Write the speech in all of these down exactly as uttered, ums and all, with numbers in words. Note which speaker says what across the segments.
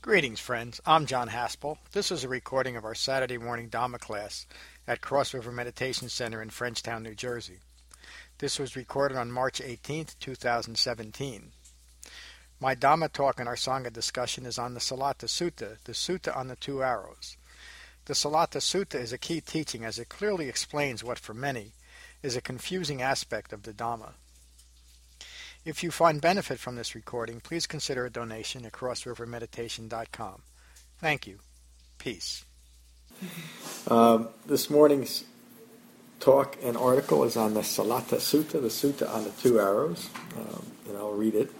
Speaker 1: Greetings, friends. I'm John Haspel. This is a recording of our Saturday morning Dhamma class at Cross River Meditation Center in Frenchtown, New Jersey. This was recorded on March eighteenth, two thousand seventeen. My Dhamma talk and our Sangha discussion is on the Salata Sutta, the Sutta on the Two Arrows. The Salata Sutta is a key teaching as it clearly explains what, for many, is a confusing aspect of the Dhamma. If you find benefit from this recording, please consider a donation at cross river meditation dot com. Thank you. Peace.
Speaker 2: Um, this morning's talk and article is on the Salata Sutta, the Sutta on the Two Arrows, um, and I'll read it.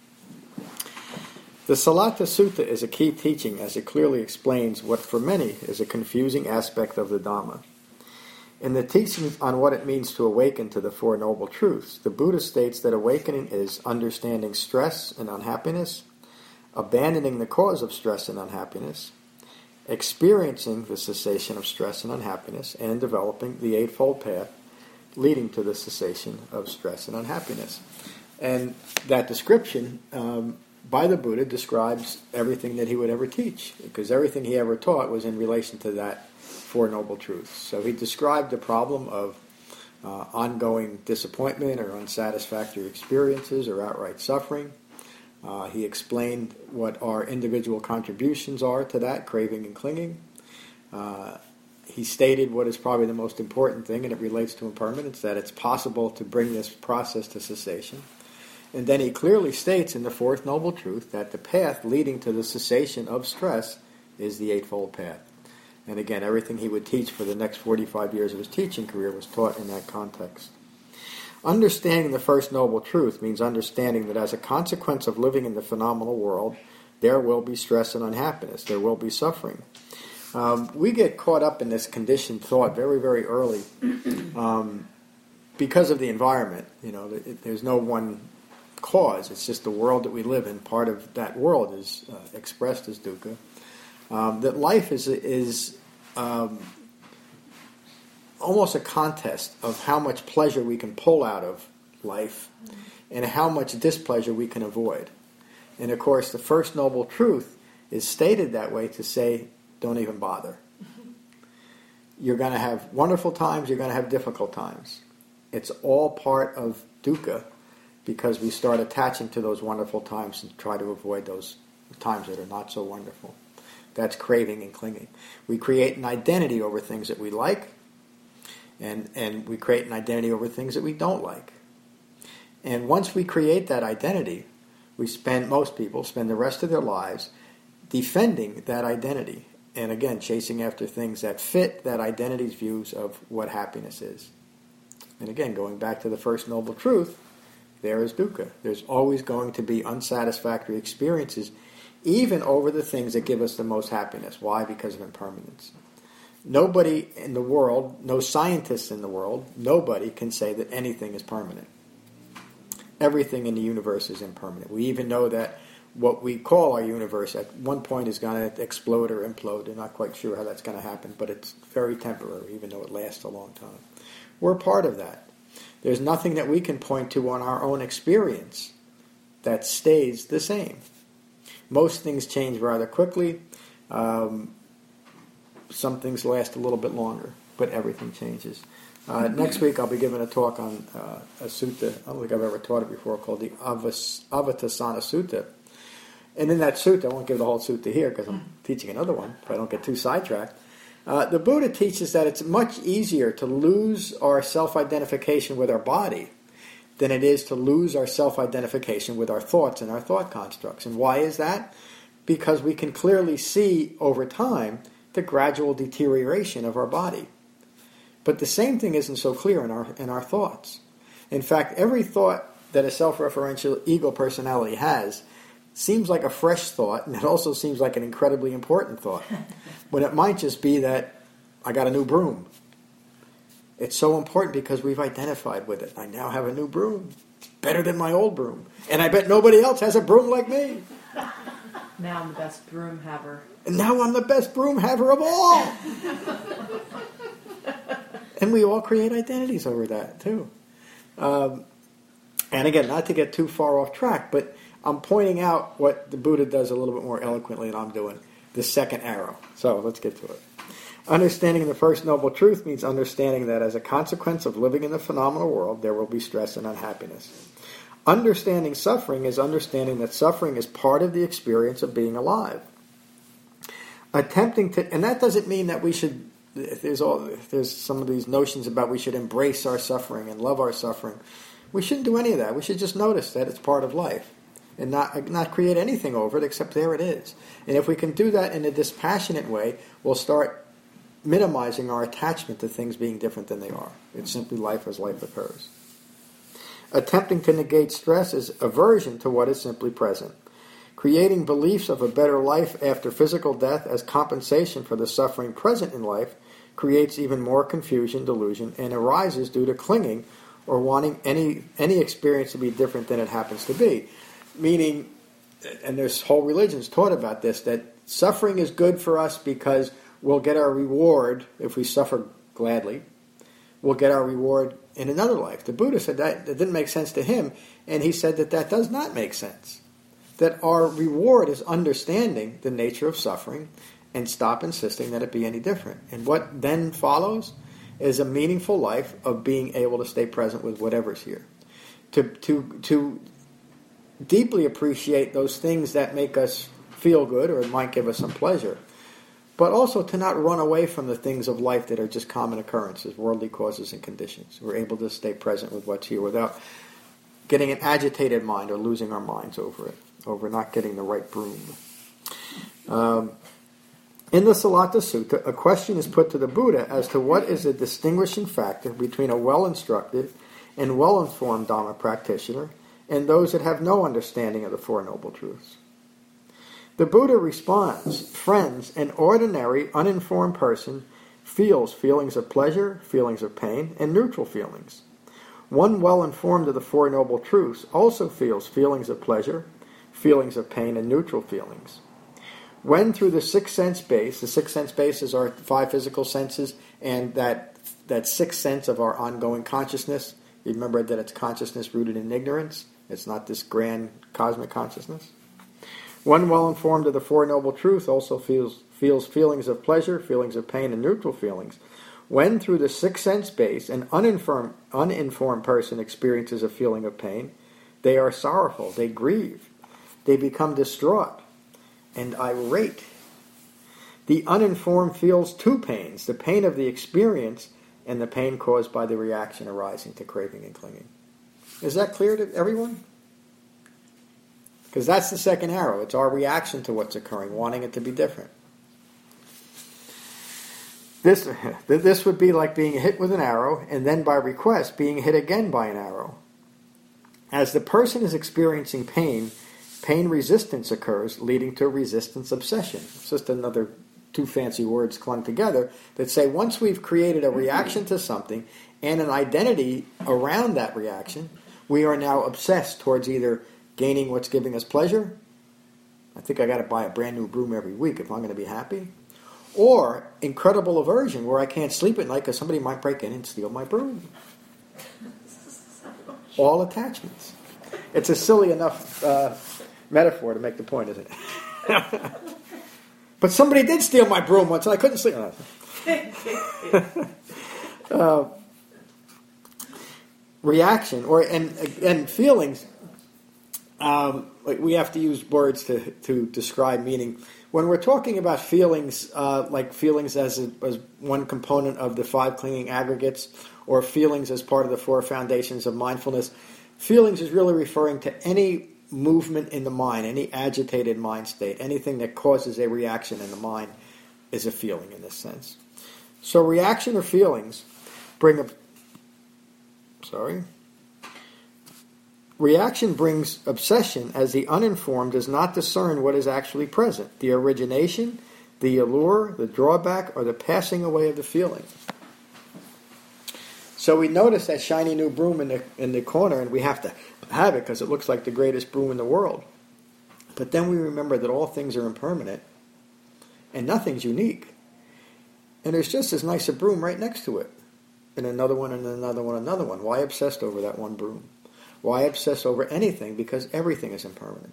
Speaker 2: The Salata Sutta is a key teaching as it clearly explains what for many is a confusing aspect of the Dhamma. In the teachings on what it means to awaken to the Four Noble Truths, the Buddha states that awakening is understanding stress and unhappiness, abandoning the cause of stress and unhappiness, experiencing the cessation of stress and unhappiness, and developing the Eightfold Path leading to the cessation of stress and unhappiness. And that description um, by the Buddha describes everything that he would ever teach, because everything he ever taught was in relation to that Four Noble Truths. So he described the problem of uh, ongoing disappointment or unsatisfactory experiences or outright suffering. Uh, he explained what our individual contributions are to that, craving and clinging. Uh, he stated what is probably the most important thing, and it relates to impermanence, that it's possible to bring this process to cessation. And then he clearly states in the Fourth Noble Truth that the path leading to the cessation of stress is the Eightfold Path. And again, everything he would teach for the next forty-five years of his teaching career was taught in that context. Understanding the First Noble Truth means understanding that as a consequence of living in the phenomenal world, there will be stress and unhappiness. There will be suffering. Um, we get caught up in this conditioned thought very, very early um, because of the environment. You know, there's no one cause. It's just the world that we live in. Part of that world is uh, expressed as dukkha. Um, that life is is um, almost a contest of how much pleasure we can pull out of life and how much displeasure we can avoid. And of course, the First Noble Truth is stated that way to say, don't even bother. You're going to have wonderful times, you're going to have difficult times. It's all part of dukkha because we start attaching to those wonderful times and try to avoid those times that are not so wonderful. That's craving and clinging. We create an identity over things that we like, and, and we create an identity over things that we don't like. And once we create that identity, we spend, most people spend the rest of their lives defending that identity. And again, chasing after things that fit that identity's views of what happiness is. And again, going back to the First Noble Truth, there is dukkha. There's always going to be unsatisfactory experiences, even over the things that give us the most happiness. Why? Because of impermanence. Nobody in the world, no scientists in the world, nobody can say that anything is permanent. Everything in the universe is impermanent. We even know that what we call our universe at one point is going to explode or implode. They're not quite sure how that's going to happen, but it's very temporary, even though it lasts a long time. We're part of that. There's nothing that we can point to on our own experience that stays the same. Most things change rather quickly. Um, some things last a little bit longer, but everything changes. Uh, next week I'll be giving a talk on uh, a sutta, I don't think I've ever taught it before, called the Avas, Avatasana Sutta. And in that sutta, I won't give the whole sutta here because I'm teaching another one, so I don't get too sidetracked. Uh, the Buddha teaches that it's much easier to lose our self-identification with our body than it is to lose our self-identification with our thoughts and our thought constructs. And why is that? Because we can clearly see over time the gradual deterioration of our body. But the same thing isn't so clear in our in our thoughts. In fact, every thought that a self-referential ego personality has seems like a fresh thought, and it also seems like an incredibly important thought, when it might just be that I got a new broom. It's so important because we've identified with it. I now have a new broom. It's better than my old broom. And I bet nobody else has a broom like me.
Speaker 3: Now I'm the best broom haver.
Speaker 2: And now I'm the best broom haver of all. And we all create identities over that, too. Um, and again, not to get too far off track, but I'm pointing out what the Buddha does a little bit more eloquently than I'm doing, the second arrow. So let's get to it. Understanding the First Noble Truth means understanding that as a consequence of living in the phenomenal world, there will be stress and unhappiness. Understanding suffering is understanding that suffering is part of the experience of being alive. Attempting to, and that doesn't mean that we should, there's all, there's some of these notions about we should embrace our suffering and love our suffering. We shouldn't do any of that. We should just notice that it's part of life and not not create anything over it except there it is. And if we can do that in a dispassionate way, we'll start minimizing our attachment to things being different than they are. It's simply life as life occurs. Attempting to negate stress is aversion to what is simply present. Creating beliefs of a better life after physical death as compensation for the suffering present in life creates even more confusion, delusion, and arises due to clinging or wanting any any experience to be different than it happens to be. Meaning, and there's whole religions taught about this, that suffering is good for us because we'll get our reward if we suffer gladly. We'll get our reward in another life. The Buddha said that, that didn't make sense to him, and he said that that does not make sense. That our reward is understanding the nature of suffering and stop insisting that it be any different. And what then follows is a meaningful life of being able to stay present with whatever's here. To, to, to deeply appreciate those things that make us feel good or might give us some pleasure. But also to not run away from the things of life that are just common occurrences, worldly causes and conditions. We're able to stay present with what's here without getting an agitated mind or losing our minds over it, over not getting the right broom. Um, in the Salatta Sutta, a question is put to the Buddha as to what is the distinguishing factor between a well-instructed and well-informed Dhamma practitioner and those that have no understanding of the Four Noble Truths. The Buddha responds, friends, an ordinary, uninformed person feels feelings of pleasure, feelings of pain, and neutral feelings. One well-informed of the Four Noble Truths also feels feelings of pleasure, feelings of pain, and neutral feelings. When through the sixth sense base, the sixth sense base is our five physical senses, and that, that sixth sense of our ongoing consciousness, you remember that it's consciousness rooted in ignorance, it's not this grand cosmic consciousness. One well-informed of the Four Noble Truths also feels, feels feelings of pleasure, feelings of pain, and neutral feelings. When through the sixth sense base an uninformed, uninformed person experiences a feeling of pain, they are sorrowful, they grieve, they become distraught and irate. The uninformed feels two pains, the pain of the experience and the pain caused by the reaction arising to craving and clinging. Is that clear to everyone? Because that's the second arrow. It's our reaction to what's occurring, wanting it to be different. This, this would be like being hit with an arrow and then by request being hit again by an arrow. As the person is experiencing pain, pain resistance occurs, leading to resistance obsession. It's just another two fancy words clung together that say once we've created a reaction to something and an identity around that reaction, we are now obsessed towards either gaining what's giving us pleasure. I think I got to buy a brand new broom every week if I'm going to be happy. Or incredible aversion where I can't sleep at night because somebody might break in and steal my broom. All attachments. It's a silly enough uh, metaphor to make the point, isn't it? But somebody did steal my broom once and I couldn't sleep. uh, reaction or and and feelings. Um, we have to use words to, to describe meaning. When we're talking about feelings, uh, like feelings as, a, as one component of the five clinging aggregates, or feelings as part of the four foundations of mindfulness, feelings is really referring to any movement in the mind, any agitated mind state, anything that causes a reaction in the mind is a feeling in this sense. So reaction or feelings bring a... Sorry... Reaction brings obsession as the uninformed does not discern what is actually present, the origination, the allure, the drawback, or the passing away of the feeling. So we notice that shiny new broom in the, in the corner, and we have to have it because it looks like the greatest broom in the world. But then we remember that all things are impermanent, and nothing's unique. And there's just as nice a broom right next to it, and another one, and another one, another one. Why obsessed over that one broom? Why obsess over anything? Because everything is impermanent.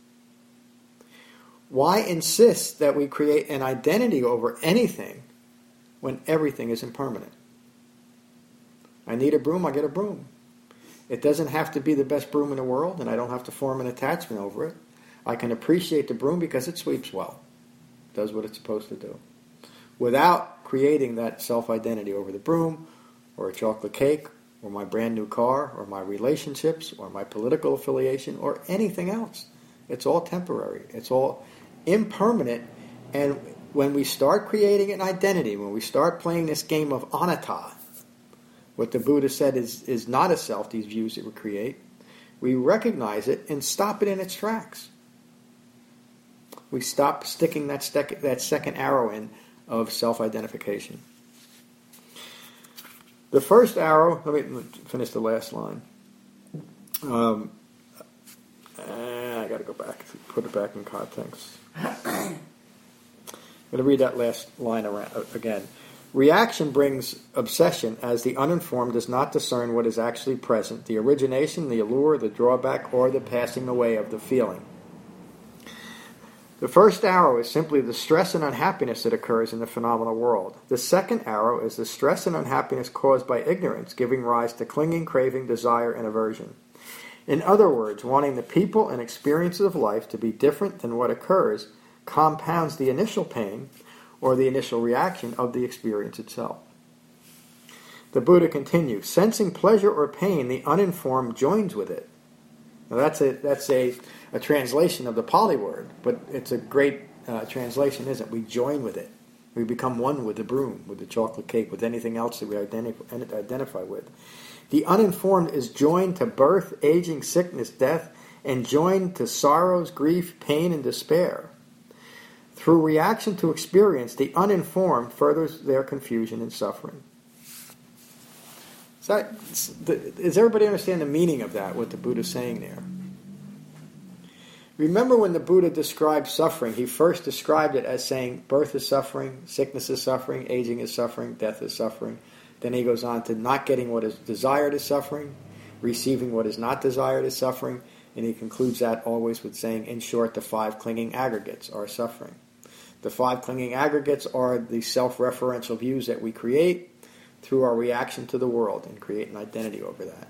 Speaker 2: Why insist that we create an identity over anything when everything is impermanent? I need a broom, I get a broom. It doesn't have to be the best broom in the world, and I don't have to form an attachment over it. I can appreciate the broom because it sweeps well. It does what it's supposed to do. Without creating that self-identity over the broom, or a chocolate cake, or my brand new car, or my relationships, or my political affiliation, or anything else. It's all temporary. It's all impermanent. And when we start creating an identity, when we start playing this game of anatta, what the Buddha said is, is not a self, these views that we create, we recognize it and stop it in its tracks. We stop sticking that, stec- that second arrow in of self-identification. The first arrow, let me finish the last line. Um, I got to go back, put it back in context. I'm going to read that last line around, again. Reaction brings obsession as the uninformed does not discern what is actually present, the origination, the allure, the drawback, or the passing away of the feeling. The first arrow is simply the stress and unhappiness that occurs in the phenomenal world. The second arrow is the stress and unhappiness caused by ignorance, giving rise to clinging, craving, desire, and aversion. In other words, wanting the people and experiences of life to be different than what occurs compounds the initial pain or the initial reaction of the experience itself. The Buddha continues, sensing pleasure or pain, the uninformed joins with it. Now that's a that's a, a translation of the Pali word, but it's a great uh, translation, isn't it? We join with it. We become one with the broom, with the chocolate cake, with anything else that we identify, identify with. The uninformed is joined to birth, aging, sickness, death, and joined to sorrows, grief, pain, and despair. Through reaction to experience, the uninformed furthers their confusion and suffering. Is that, does everybody understand the meaning of that, what the Buddha is saying there? Remember when the Buddha described suffering, he first described it as saying birth is suffering, sickness is suffering, aging is suffering, death is suffering. Then he goes on to not getting what is desired is suffering, receiving what is not desired is suffering, and he concludes that always with saying, in short, the five clinging aggregates are suffering. The five clinging aggregates are the self-referential views that we create through our reaction to the world and create an identity over that.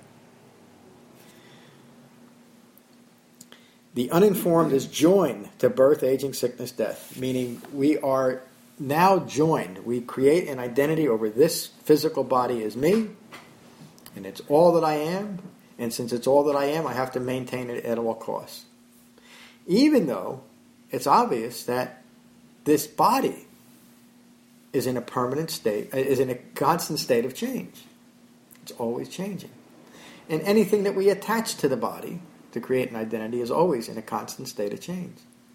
Speaker 2: The uninformed is joined to birth, aging, sickness, death, meaning we are now joined. We create an identity over this physical body as me, and it's all that I am, and since it's all that I am, I have to maintain it at all costs. Even though it's obvious that this body is in a permanent state, is in a constant state of change. It's always changing. And anything that we attach to the body to create an identity is always in a constant state of change.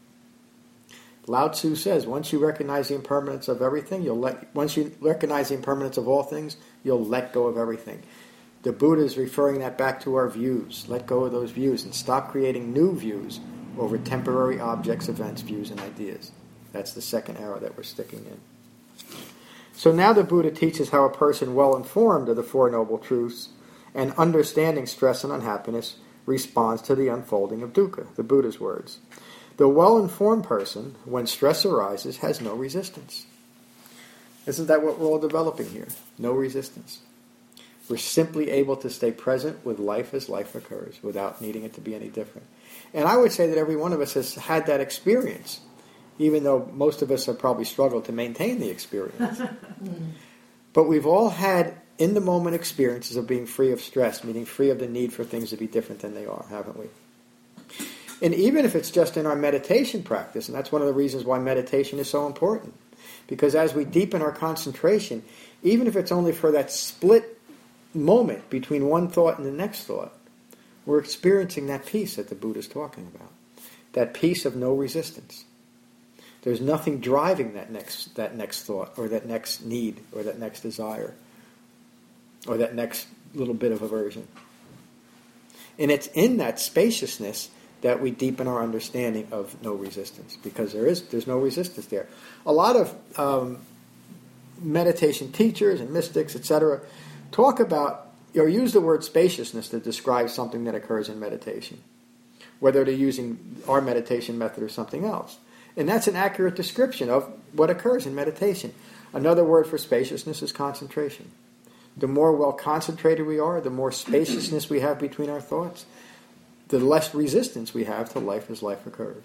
Speaker 2: Lao Tzu says, once you recognize the impermanence of everything, you'll let, once you recognize the impermanence of all things, you'll let go of everything. The Buddha is referring that back to our views. Let go of those views and stop creating new views over temporary objects, events, views, and ideas. That's the second arrow that we're sticking in. So now the Buddha teaches how a person well informed of the Four Noble Truths and understanding stress and unhappiness responds to the unfolding of dukkha, the Buddha's words. The well-informed person, when stress arises, has no resistance. Isn't that what we're all developing here? No resistance. We're simply able to stay present with life as life occurs without needing it to be any different. And I would say that every one of us has had that experience, even though most of us have probably struggled to maintain the experience. But we've all had in-the-moment experiences of being free of stress, meaning free of the need for things to be different than they are, haven't we? And even if it's just in our meditation practice, and that's one of the reasons why meditation is so important, because as we deepen our concentration, even if it's only for that split moment between one thought and the next thought, we're experiencing that peace that the Buddha is talking about, that peace of no resistance. There's nothing driving that next that next thought, or that next need, or that next desire, or that next little bit of aversion. And it's in that spaciousness that we deepen our understanding of no resistance, because there is there's no resistance there. A lot of um, meditation teachers and mystics, et cetera, talk about or use the word spaciousness to describe something that occurs in meditation, whether they're using our meditation method or something else. And that's an accurate description of what occurs in meditation. Another word for spaciousness is concentration. The more well concentrated we are, the more spaciousness we have between our thoughts, the less resistance we have to life as life occurs.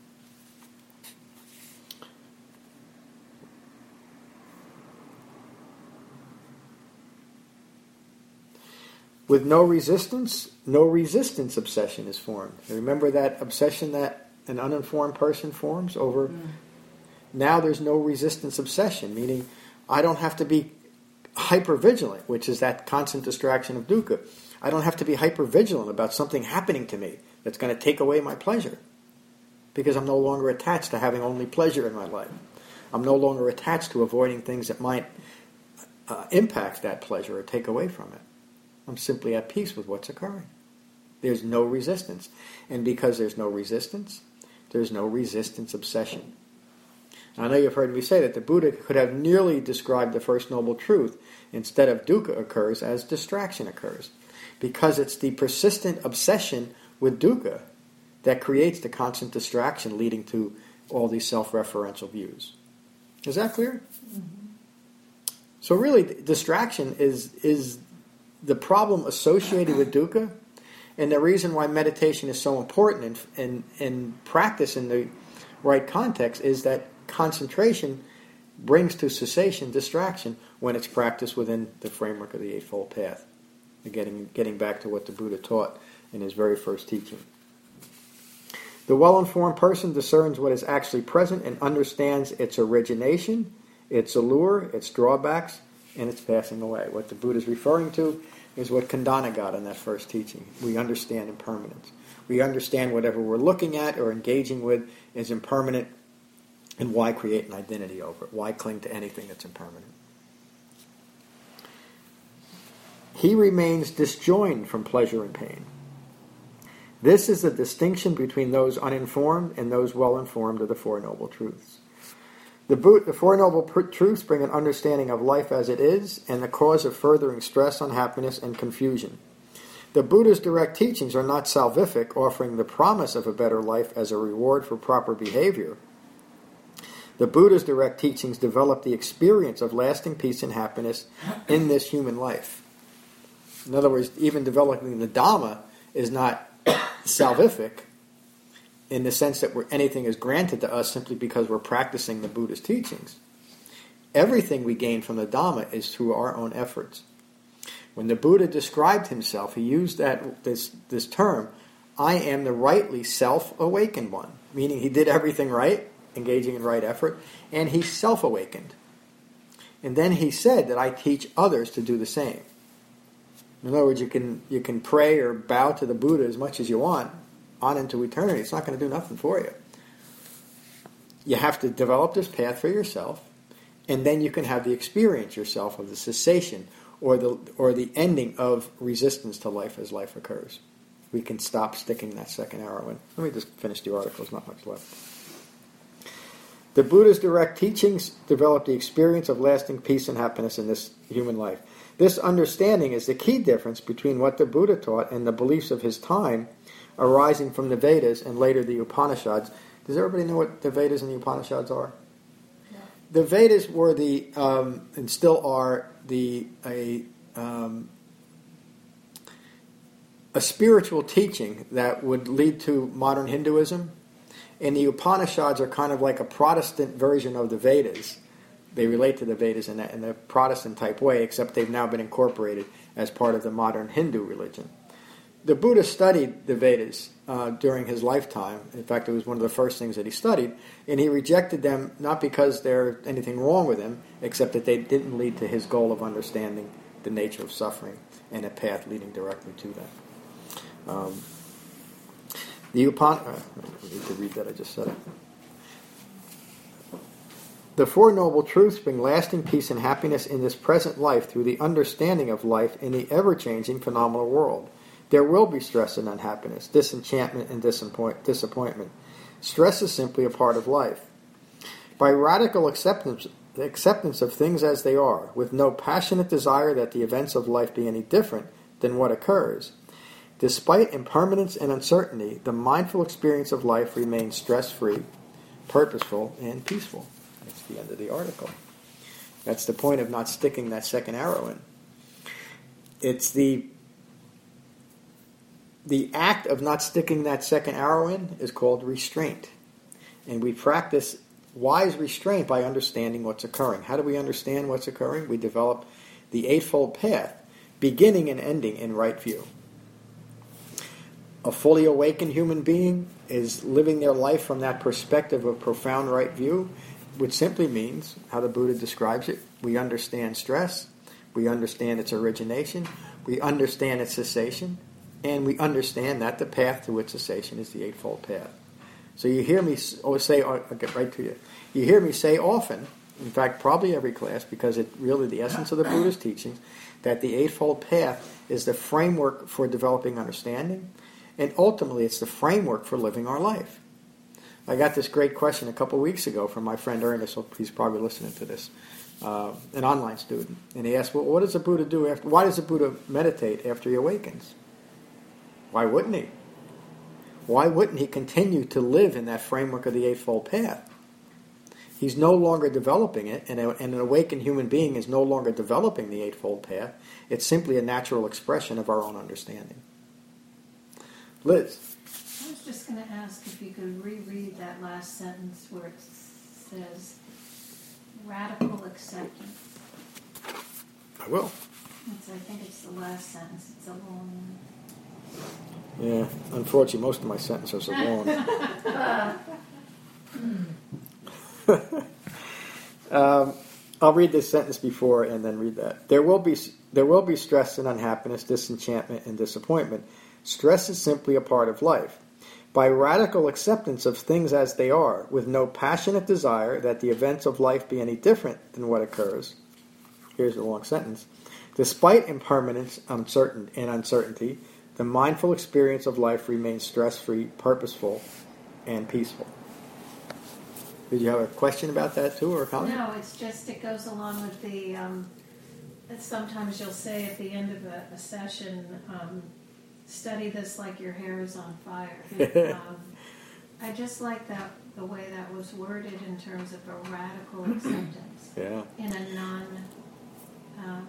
Speaker 2: With no resistance, no resistance obsession is formed. Remember that obsession that an uninformed person forms over? Mm. Now there's no resistance obsession, meaning I don't have to be hypervigilant, which is that constant distraction of dukkha. I don't have to be hypervigilant about something happening to me that's going to take away my pleasure, because I'm no longer attached to having only pleasure in my life. I'm no longer attached to avoiding things that might uh, impact that pleasure or take away from it. I'm simply at peace with what's occurring. There's no resistance. And because there's no resistance, there's no resistance obsession. I know you've heard me say that the Buddha could have nearly described the First Noble Truth instead of dukkha occurs as distraction occurs, because it's the persistent obsession with dukkha that creates the constant distraction leading to all these self-referential views. Is that clear? Mm-hmm. So really, distraction is is the problem associated with dukkha, and the reason why meditation is so important in, in, in practice in the right context is that concentration brings to cessation distraction when it's practiced within the framework of the Eightfold Path. Getting, getting back to what the Buddha taught in his very first teaching. The well-informed person discerns what is actually present and understands its origination, its allure, its drawbacks, and its passing away. What the Buddha is referring to is what Khandana got in that first teaching. We understand impermanence. We understand whatever we're looking at or engaging with is impermanent, and why create an identity over it? Why cling to anything that's impermanent? He remains disjoined from pleasure and pain. This is the distinction between those uninformed and those well-informed of the Four Noble Truths. The, Bo- the Four Noble pr- Truths bring an understanding of life as it is and the cause of furthering stress, unhappiness, and confusion. The Buddha's direct teachings are not salvific, offering the promise of a better life as a reward for proper behavior. The Buddha's direct teachings develop the experience of lasting peace and happiness in this human life. In other words, even developing the Dhamma is not salvific in the sense that we're, anything is granted to us simply because we're practicing the Buddha's teachings. Everything we gain from the Dhamma is through our own efforts. When the Buddha described himself, he used that this, this term, I am the rightly self-awakened one, meaning he did everything right, engaging in right effort, and he self-awakened. And then he said that I teach others to do the same. In other words, you can you can pray or bow to the Buddha as much as you want on into eternity. It's not going to do nothing for you. You have to develop this path for yourself, and then you can have the experience yourself of the cessation or the or the ending of resistance to life as life occurs. We can stop sticking that second arrow in. Let me just finish the article. There's not much left. The Buddha's direct teachings develop the experience of lasting peace and happiness in this human life. This understanding is the key difference between what the Buddha taught and the beliefs of his time arising from the Vedas and later the Upanishads. Does everybody know what the Vedas and the Upanishads are? Yeah. The Vedas were the, um, and still are, the a, um, a spiritual teaching that would lead to modern Hinduism. And the Upanishads are kind of like a Protestant version of the Vedas. They relate to the Vedas in a, in a Protestant-type way, except they've now been incorporated as part of the modern Hindu religion. The Buddha studied the Vedas uh, during his lifetime. In fact, it was one of the first things that he studied, and he rejected them not because there's anything wrong with them, except that they didn't lead to his goal of understanding the nature of suffering and a path leading directly to that. Um, the Upanishads... I need to read that, I just said it. The Four Noble Truths bring lasting peace and happiness in this present life through the understanding of life in the ever-changing phenomenal world. There will be stress and unhappiness, disenchantment and disappointment. Stress is simply a part of life. By radical acceptance, acceptance of things as they are, with no passionate desire that the events of life be any different than what occurs. Despite impermanence and uncertainty, the mindful experience of life remains stress-free, purposeful, and peaceful. That's the end of the article. That's the point of not sticking that second arrow in. It's the the act of not sticking that second arrow in is called restraint. And we practice wise restraint by understanding what's occurring. How do we understand what's occurring? We develop the Eightfold Path, beginning and ending in right view. A fully awakened human being is living their life from that perspective of profound right view, which simply means, how the Buddha describes it, we understand stress, we understand its origination, we understand its cessation, and we understand that the path to its cessation is the Eightfold Path. So you hear me always say, I'll get right to you, you hear me say often, in fact probably every class, because it's really the essence of the Buddha's teachings, that the Eightfold Path is the framework for developing understanding, and ultimately it's the framework for living our life. I got this great question a couple weeks ago from my friend Ernest, so he's probably listening to this, uh, an online student. And he asked, well, what does the Buddha do after, why does the Buddha meditate after he awakens? Why wouldn't he? Why wouldn't he continue to live in that framework of the Eightfold Path? He's no longer developing it, and, a, and an awakened human being is no longer developing the Eightfold Path. It's simply a natural expression of our own understanding. Liz?
Speaker 4: I was just going to ask if you could reread that last sentence where it says, radical acceptance.
Speaker 2: I will.
Speaker 4: It's, I think it's the last sentence. It's a long one.
Speaker 2: Yeah, unfortunately, most of my sentences are long. um, I'll read this sentence before and then read that. There will be there will be stress and unhappiness, disenchantment and disappointment. Stress is simply a part of life. By radical acceptance of things as they are, with no passionate desire that the events of life be any different than what occurs. Here's a long sentence. Despite impermanence, uncertain, and uncertainty, the mindful experience of life remains stress-free, purposeful, and peaceful. Did you have a question about that too, or a comment?
Speaker 4: No, it's just, it goes along with the, um, sometimes you'll say at the end of a, a session, um, study this like your hair is on fire. um, I just like that, the way that was worded in terms of a radical acceptance.
Speaker 2: Yeah.
Speaker 4: In a non, um,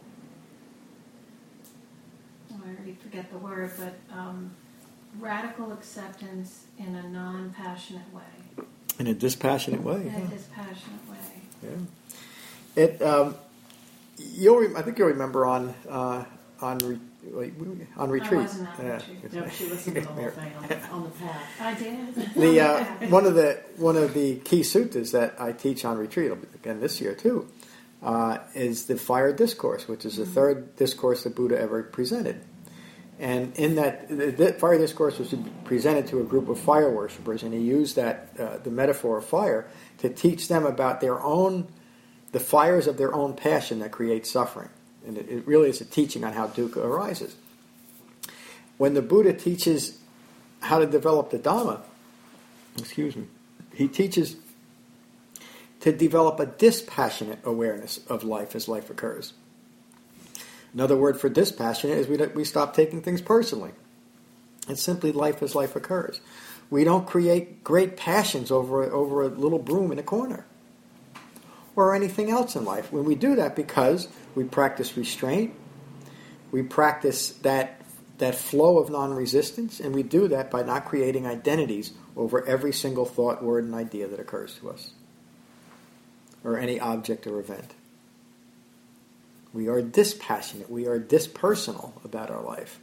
Speaker 4: I already forget the word, but um, radical acceptance in a non-passionate way.
Speaker 2: In a dispassionate way.
Speaker 4: In
Speaker 2: yeah.
Speaker 4: a dispassionate way.
Speaker 2: Yeah. It. Um, you'll. Re- I think you'll remember on uh, on re- like, on retreat.
Speaker 4: I wasn't on
Speaker 2: yeah.
Speaker 4: retreat.
Speaker 3: No, she listened to the whole thing on the, on the path.
Speaker 4: I did.
Speaker 2: The uh, one of the one of the key suttas that I teach on retreat, again this year too, uh, is the Fire Discourse, which is the mm-hmm. third discourse the Buddha ever presented. And in that, the, the Fire Discourse was presented to a group of fire worshippers, and he used that uh, the metaphor of fire to teach them about their own, the fires of their own passion that create suffering. And it, it really is a teaching on how dukkha arises. When the Buddha teaches how to develop the Dhamma, excuse me, he teaches to develop a dispassionate awareness of life as life occurs. Another word for dispassionate is we we stop taking things personally. It's simply life as life occurs. We don't create great passions over over a little broom in a corner or anything else in life. When we do that, because we practice restraint, we practice that that flow of non-resistance, and we do that by not creating identities over every single thought, word, and idea that occurs to us, or any object or event. We are dispassionate. We are dispersonal about our life.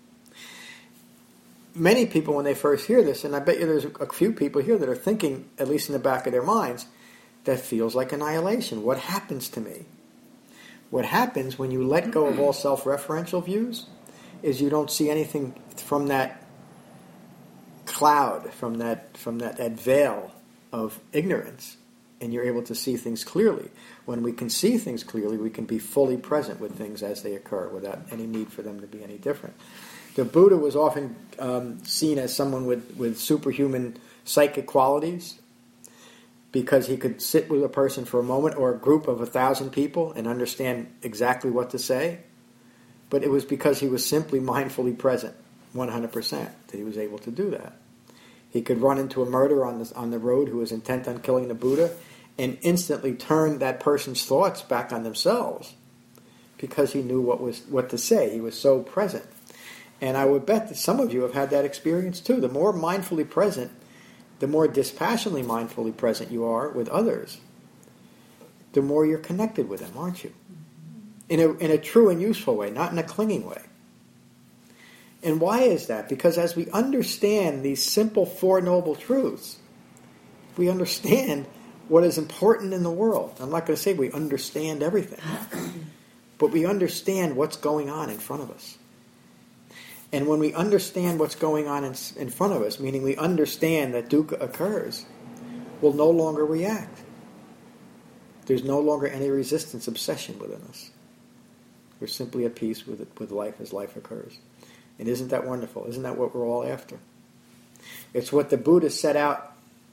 Speaker 2: Many people, when they first hear this, and I bet you there's a few people here that are thinking, at least in the back of their minds, that feels like annihilation. What happens to me? What happens when you let go of all self-referential views is you don't see anything from that cloud, from that from that, that veil of ignorance, and you're able to see things clearly. When we can see things clearly, we can be fully present with things as they occur without any need for them to be any different. The Buddha was often um, seen as someone with, with superhuman psychic qualities because he could sit with a person for a moment or a group of a thousand people and understand exactly what to say. But it was because he was simply mindfully present, one hundred percent, that he was able to do that. He could run into a murderer on the, on the road who was intent on killing the Buddha and instantly turn that person's thoughts back on themselves because he knew what was what to say. He was so present. And I would bet that some of you have had that experience too. The more mindfully present, the more dispassionately mindfully present you are with others, the more you're connected with them, aren't you? In a, in a true and useful way, not in a clinging way. And why is that? Because as we understand these simple Four Noble Truths, we understand what is important in the world. I'm not going to say we understand everything, but we understand what's going on in front of us. And when we understand what's going on in, in front of us, meaning we understand that dukkha occurs, we'll no longer react. There's no longer any resistance, obsession within us. We're simply at peace with it, with life as life occurs. And isn't that wonderful? Isn't that what we're all after? It's what the Buddha set out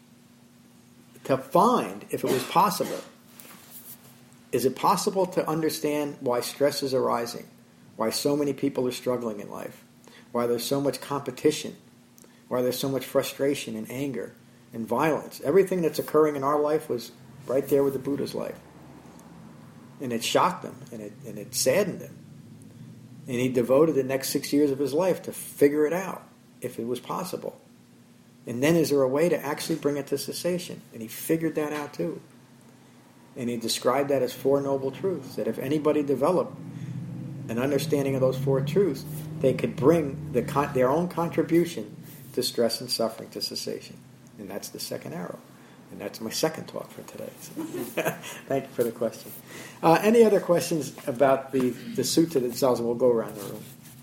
Speaker 2: to find, if it was possible. Is it possible to understand why stress is arising? Why so many people are struggling in life? Why there's so much competition? Why there's so much frustration and anger and violence? Everything that's occurring in our life was right there with the Buddha's life. And it shocked him, and it, and it saddened him. And he devoted the next six years of his life to figure it out, if it was possible. And then is there a way to actually bring it to cessation? And he figured that out too. And he described that as Four Noble Truths, that if anybody developed an understanding of those four truths, they could bring the con- their own contribution to stress and suffering to cessation. And that's the second arrow. And that's my second talk for today. So thank you for the question. Uh, any other questions about the, the sutta themselves? And we'll go around the room.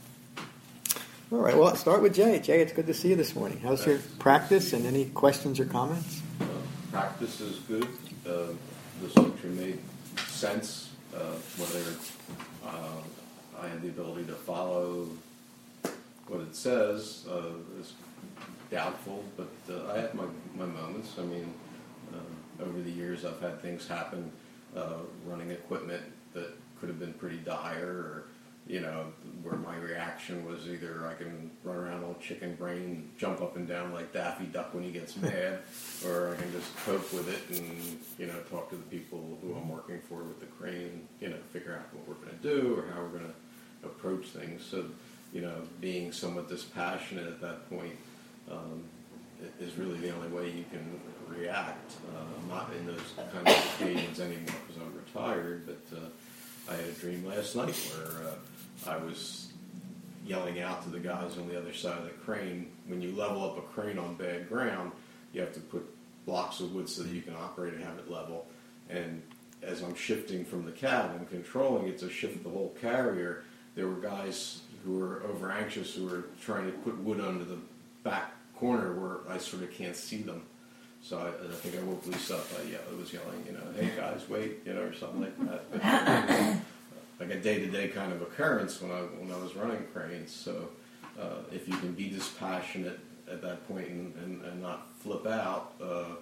Speaker 2: All right, well, let's start with Jay. Jay, it's good to see you this morning. How's your practice and any questions or comments?
Speaker 5: Uh, practice is good. Uh, the sutra made sense. Uh, whether uh, I have the ability to follow what it says uh, is doubtful, but uh, I have my, my moments. I mean, uh, over the years I've had things happen, uh, running equipment that could have been pretty dire, or, you know, where my reaction was either I can run around all chicken brain, jump up and down like Daffy Duck when he gets mad, or I can just cope with it and, you know, talk to the people who I'm working for with the crane, you know, figure out what we're going to do or how we're going to approach things. So, you know, being somewhat dispassionate at that point um, is really the only way you can react. Uh, I'm not in those kind of occasions anymore because I'm retired, but uh, I had a dream last night where uh, I was yelling out to the guys on the other side of the crane. When you level up a crane on bad ground, you have to put blocks of wood so that you can operate and have it level. And as I'm shifting from the cab and controlling it to shift the whole carrier, there were guys who were over anxious who were trying to put wood under the back corner where I sort of can't see them. So I, I think I woke Lisa up. I, yeah, I was yelling, you know, hey guys, wait, you know, or something like that. But, uh, like a day-to-day kind of occurrence when I when I was running cranes. So uh, if you can be dispassionate at that point and, and, and not flip out,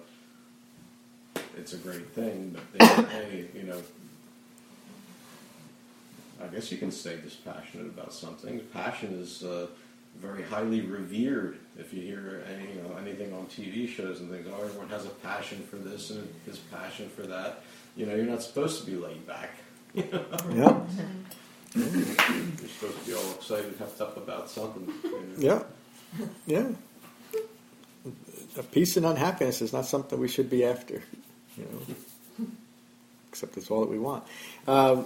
Speaker 5: uh, it's a great thing. But they, hey, you know, I guess you can stay dispassionate about something. Passion is uh, very highly revered. If you hear any, you know, anything on T V shows and things, oh, everyone has a passion for this and his passion for that. You know, you're not supposed to be laid back. You know?
Speaker 2: Yep.
Speaker 5: You're supposed to be all excited, puffed up about something. You know?
Speaker 2: Yeah. Yeah. A peace and unhappiness is not something we should be after. You know, except it's all that we want. Um,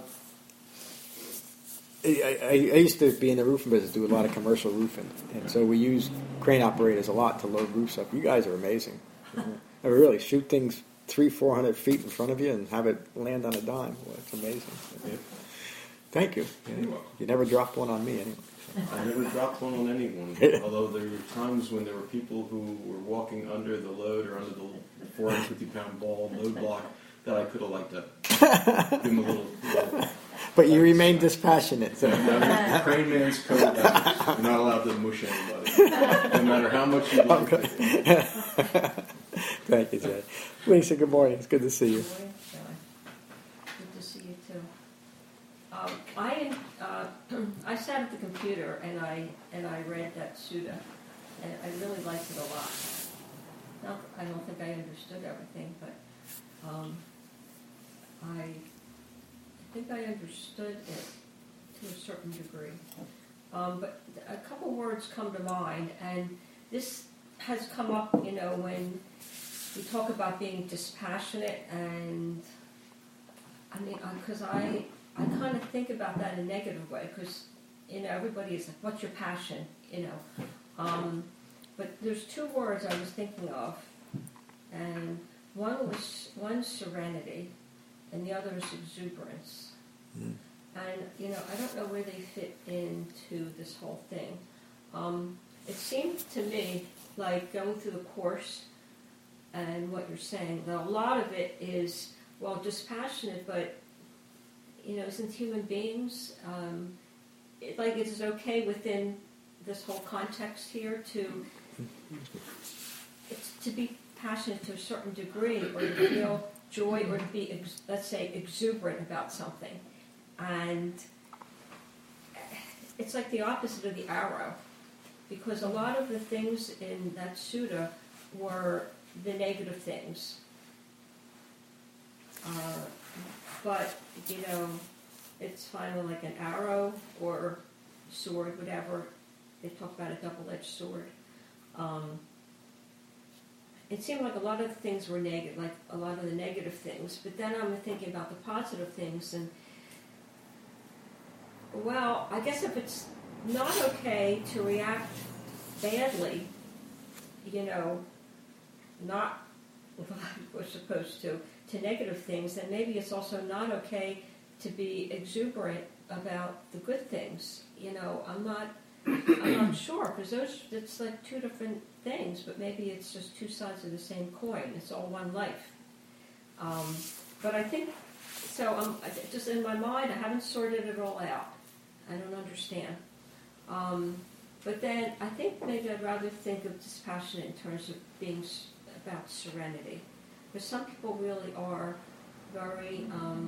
Speaker 2: I, I, I used to be in the roofing business, do a lot of commercial roofing, and so we use crane operators a lot to load roofs up. You guys are amazing. You know? I mean, really, shoot things three, four hundred feet in front of you and have it land on a dime. Well, it's amazing. Yeah. Thank you. You, you never dropped one on me anyway.
Speaker 5: I never dropped one on anyone, although there were times when there were people who were walking under the load or under the four hundred fifty pound ball load block that I could have liked to give them a little... little
Speaker 2: but you remain dispassionate. So.
Speaker 5: Yeah, crane man's code, you're not allowed to mush anybody, no matter how much you like
Speaker 2: okay.
Speaker 5: it.
Speaker 2: Thank you, Jay. Lisa, good morning. It's good to see you.
Speaker 4: Good to see you too.
Speaker 6: Um, I uh, I sat at the computer and I and I read that sutta, and I really liked it a lot. Not, I don't think I understood everything, but um, I, I think I understood it to a certain degree. Um, but a couple words come to mind, and this has come up, you know, when we talk about being dispassionate, and I mean, because I. I kind of think about that in a negative way because, you know, everybody is like, what's your passion, you know? Um, but there's two words I was thinking of, and one was, one's serenity, and the other is exuberance. Mm. And, you know, I don't know where they fit into this whole thing. Um, it seemed to me like going through the course and what you're saying, that a lot of it is, well, dispassionate, but you know, since human beings, um, it, like it is okay within this whole context here to it's to be passionate to a certain degree, or to feel joy, or to be, ex- let's say, exuberant about something. And it's like the opposite of the arrow, because a lot of the things in that sutta were the negative things. Uh, But, you know, it's finally like an arrow or sword, whatever. They talk about a double-edged sword. Um, it seemed like a lot of the things were negative, like a lot of the negative things. But then I'm thinking about the positive things. And, well, I guess if it's not okay to react badly, you know, not like we're supposed to, to negative things, then maybe it's also not okay to be exuberant about the good things. You know, I'm not, I'm not sure, because those, it's like two different things, but maybe it's just two sides of the same coin. It's all one life. Um, but I think, so I'm just in my mind, I haven't sorted it all out. I don't understand. Um, but then I think maybe I'd rather think of dispassionate in terms of being about serenity. Because some people really are very, um,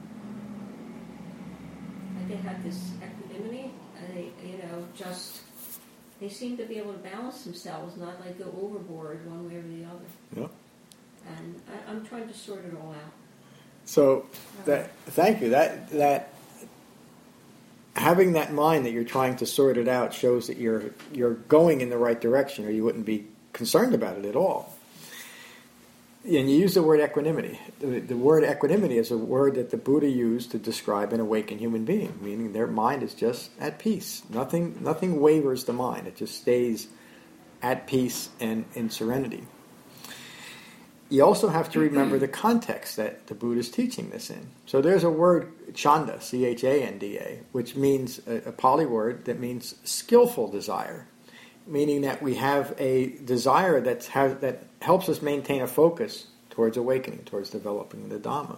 Speaker 6: like they have this equanimity, and they, you know, just, they seem to be able to balance themselves, not like go overboard one way or the other.
Speaker 2: Yeah.
Speaker 6: And I, I'm trying to sort it all out.
Speaker 2: So, that, thank you. That that having that mind that you're trying to sort it out shows that you're you're going in the right direction, or you wouldn't be concerned about it at all. And you use the word equanimity. The, the word equanimity is a word that the Buddha used to describe an awakened human being, meaning their mind is just at peace. Nothing, nothing wavers the mind. It just stays at peace and in serenity. You also have to remember the context that the Buddha is teaching this in. So there's a word, chanda, C H A N D A, which means a, a Pali word that means skillful desire, meaning that we have a desire that's has, that helps us maintain a focus towards awakening, towards developing the Dhamma.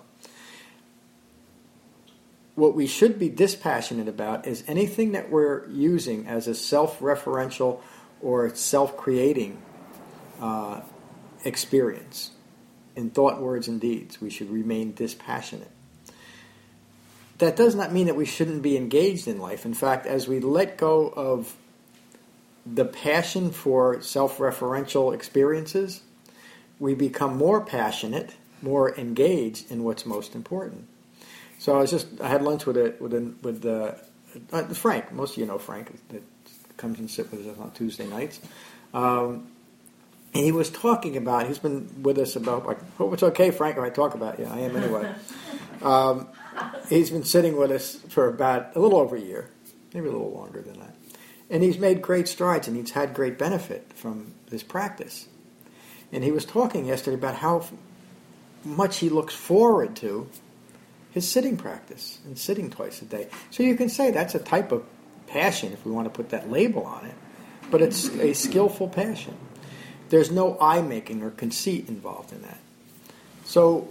Speaker 2: What we should be dispassionate about is anything that we're using as a self-referential or self-creating uh, experience in thought, words, and deeds. We should remain dispassionate. That does not mean that we shouldn't be engaged in life. In fact, as we let go of the passion for self-referential experiences, we become more passionate, more engaged in what's most important. So I was just I had lunch with a with a, with uh, uh, Frank. Most of you know Frank that comes and sits with us on Tuesday nights, um, and he was talking about. He's been with us about like, oh, it's okay, Frank, if I talk about you. I am anyway. um, he's been sitting with us for about a little over a year, maybe a little longer than that. And he's made great strides, and he's had great benefit from this practice. And he was talking yesterday about how much he looks forward to his sitting practice and sitting twice a day. So you can say that's a type of passion, if we want to put that label on it, but it's a skillful passion. There's no eye-making or conceit involved in that. So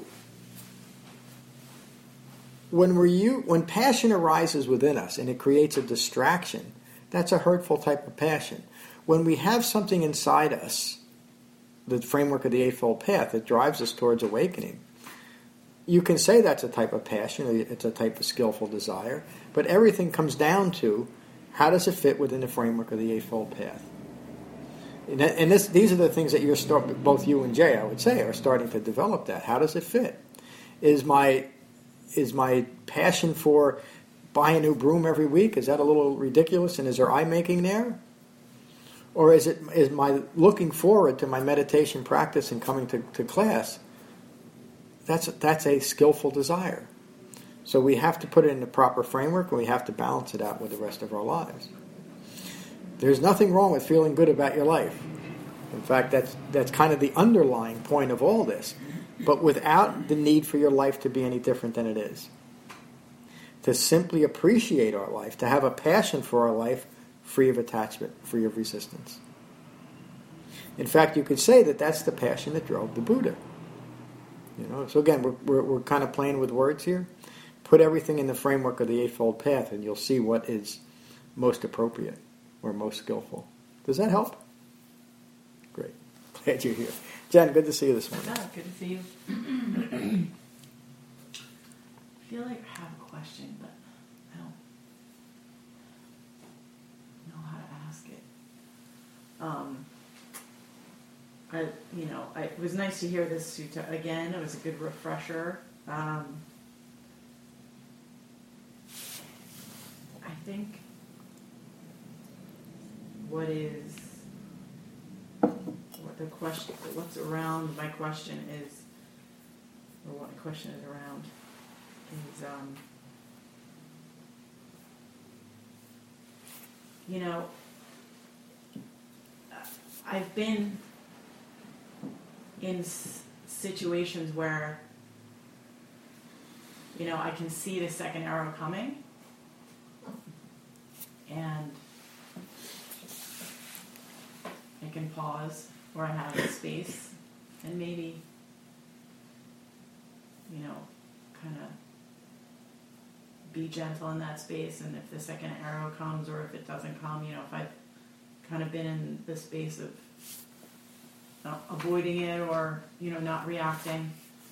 Speaker 2: when we're you, when passion arises within us and it creates a distraction, that's a hurtful type of passion. When we have something inside us, the framework of the Eightfold Path, that drives us towards awakening, you can say that's a type of passion, or it's a type of skillful desire, but everything comes down to how does it fit within the framework of the Eightfold Path. And, and this, these are the things that you're start, both you and Jay, I would say, are starting to develop that. How does it fit? Is my is my passion for buying a new broom every week, is that a little ridiculous, and is there eye making there? Or is it is my looking forward to my meditation practice and coming to, to class? That's that's a skillful desire. So we have to put it in the proper framework, and we have to balance it out with the rest of our lives. There's nothing wrong with feeling good about your life. In fact, that's that's kind of the underlying point of all this. But without the need for your life to be any different than it is. To simply appreciate our life, to have a passion for our life, free of attachment, free of resistance. In fact, you could say that that's the passion that drove the Buddha. You know, so again, we're, we're, we're kind of playing with words here. Put everything in the framework of the Eightfold Path, and you'll see what is most appropriate or most skillful. Does that help? Great. Glad you're here. Jen, good to see you this morning.
Speaker 3: Yeah, good to see you. I feel like I have a question, but I don't know how to ask it. Um, I, you know, I, it was nice to hear this sutta again. It was a good refresher. Um, I think what is what the question, what's around my question is, or what my question is around, is um, you know, I've been in s- situations where, you know, I can see the second arrow coming, and I can pause, or I have the space, and maybe, you know, kind of be gentle in that space, and if the second arrow comes, or if it doesn't come, you know, if I've kind of been in the space of uh, avoiding it, or, you know, not reacting.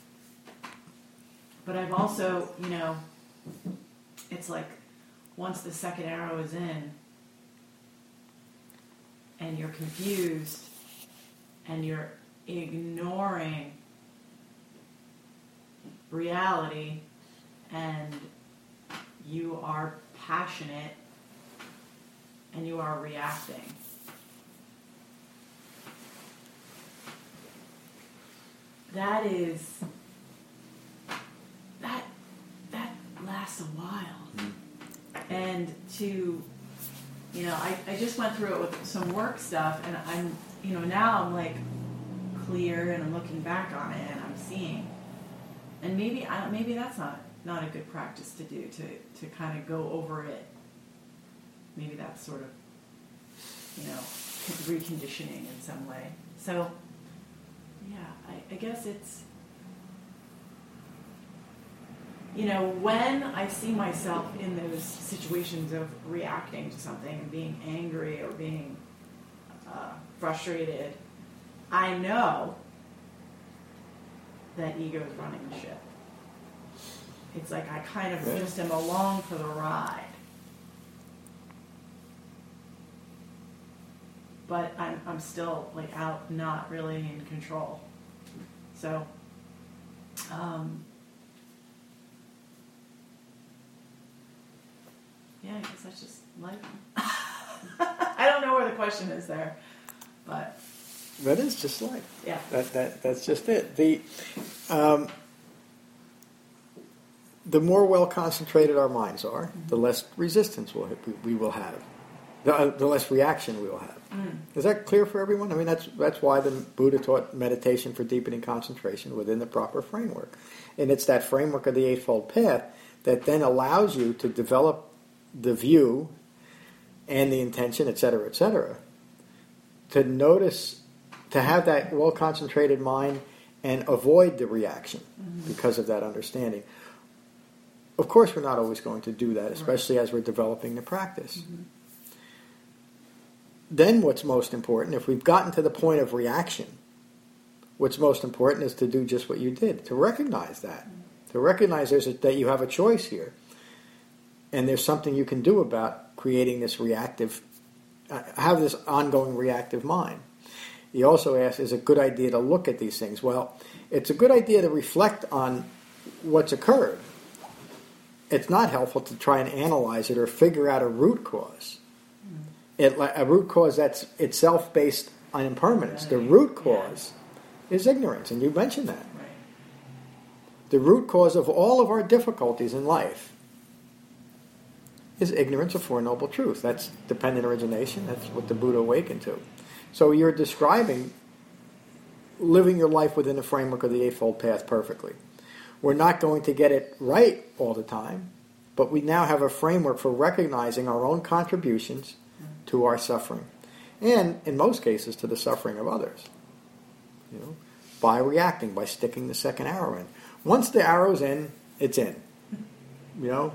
Speaker 3: But I've also, you know, it's like, once the second arrow is in, and you're confused, and you're ignoring reality, and you are passionate, and you are reacting. That is, that, that lasts a while. And to, you know, I, I just went through it with some work stuff, and I'm, you know, now I'm like clear, and I'm looking back on it, and I'm seeing, and maybe I maybe that's not not a good practice to do, to to kind of go over it. Maybe that's sort of, you know, reconditioning in some way. So, yeah, I, I guess it's, you know, when I see myself in those situations of reacting to something and being angry or being uh, frustrated, I know that ego is running the ship. It's like I kind of
Speaker 2: Yeah.
Speaker 3: just am along for the ride. But I'm, I'm still like out, not really in control. So, um, yeah, I guess that's just life. I don't know where the question is there, but
Speaker 2: That is just life.
Speaker 3: yeah.
Speaker 2: That that that's just it. The um, the more well concentrated our minds are, mm-hmm. the less resistance we'll, we, we will have, the, uh, the less reaction we will have. Mm. Is that clear for everyone? I mean, that's that's why the Buddha taught meditation for deepening concentration within the proper framework, and it's that framework of the Eightfold Path that then allows you to develop the view and the intention, et cetera, et cetera, to notice, to have that well-concentrated mind and avoid the reaction mm-hmm. because of that understanding. Of course, we're not always going to do that, especially right. as we're developing the practice. Mm-hmm. Then what's most important, if we've gotten to the point of reaction, what's most important is to do just what you did, to recognize that. So recognize there's a, that you have a choice here. And there's something you can do about creating this reactive, uh, have this ongoing reactive mind. He also asks, is it a good idea to look at these things? Well, it's a good idea to reflect on what's occurred. It's not helpful to try and analyze it or figure out a root cause. It, a root cause that's itself based on impermanence. The root cause yeah. is ignorance, and you mentioned that.
Speaker 3: Right.
Speaker 2: The root cause of all of our difficulties in life is ignorance of Four Noble Truths. That's dependent origination. That's what the Buddha awakened to. So you're describing living your life within the framework of the Eightfold Path perfectly. We're not going to get it right all the time, but we now have a framework for recognizing our own contributions to our suffering, and in most cases to the suffering of others. You know, by reacting, by sticking the second arrow in. Once the arrow's in, it's in. You know,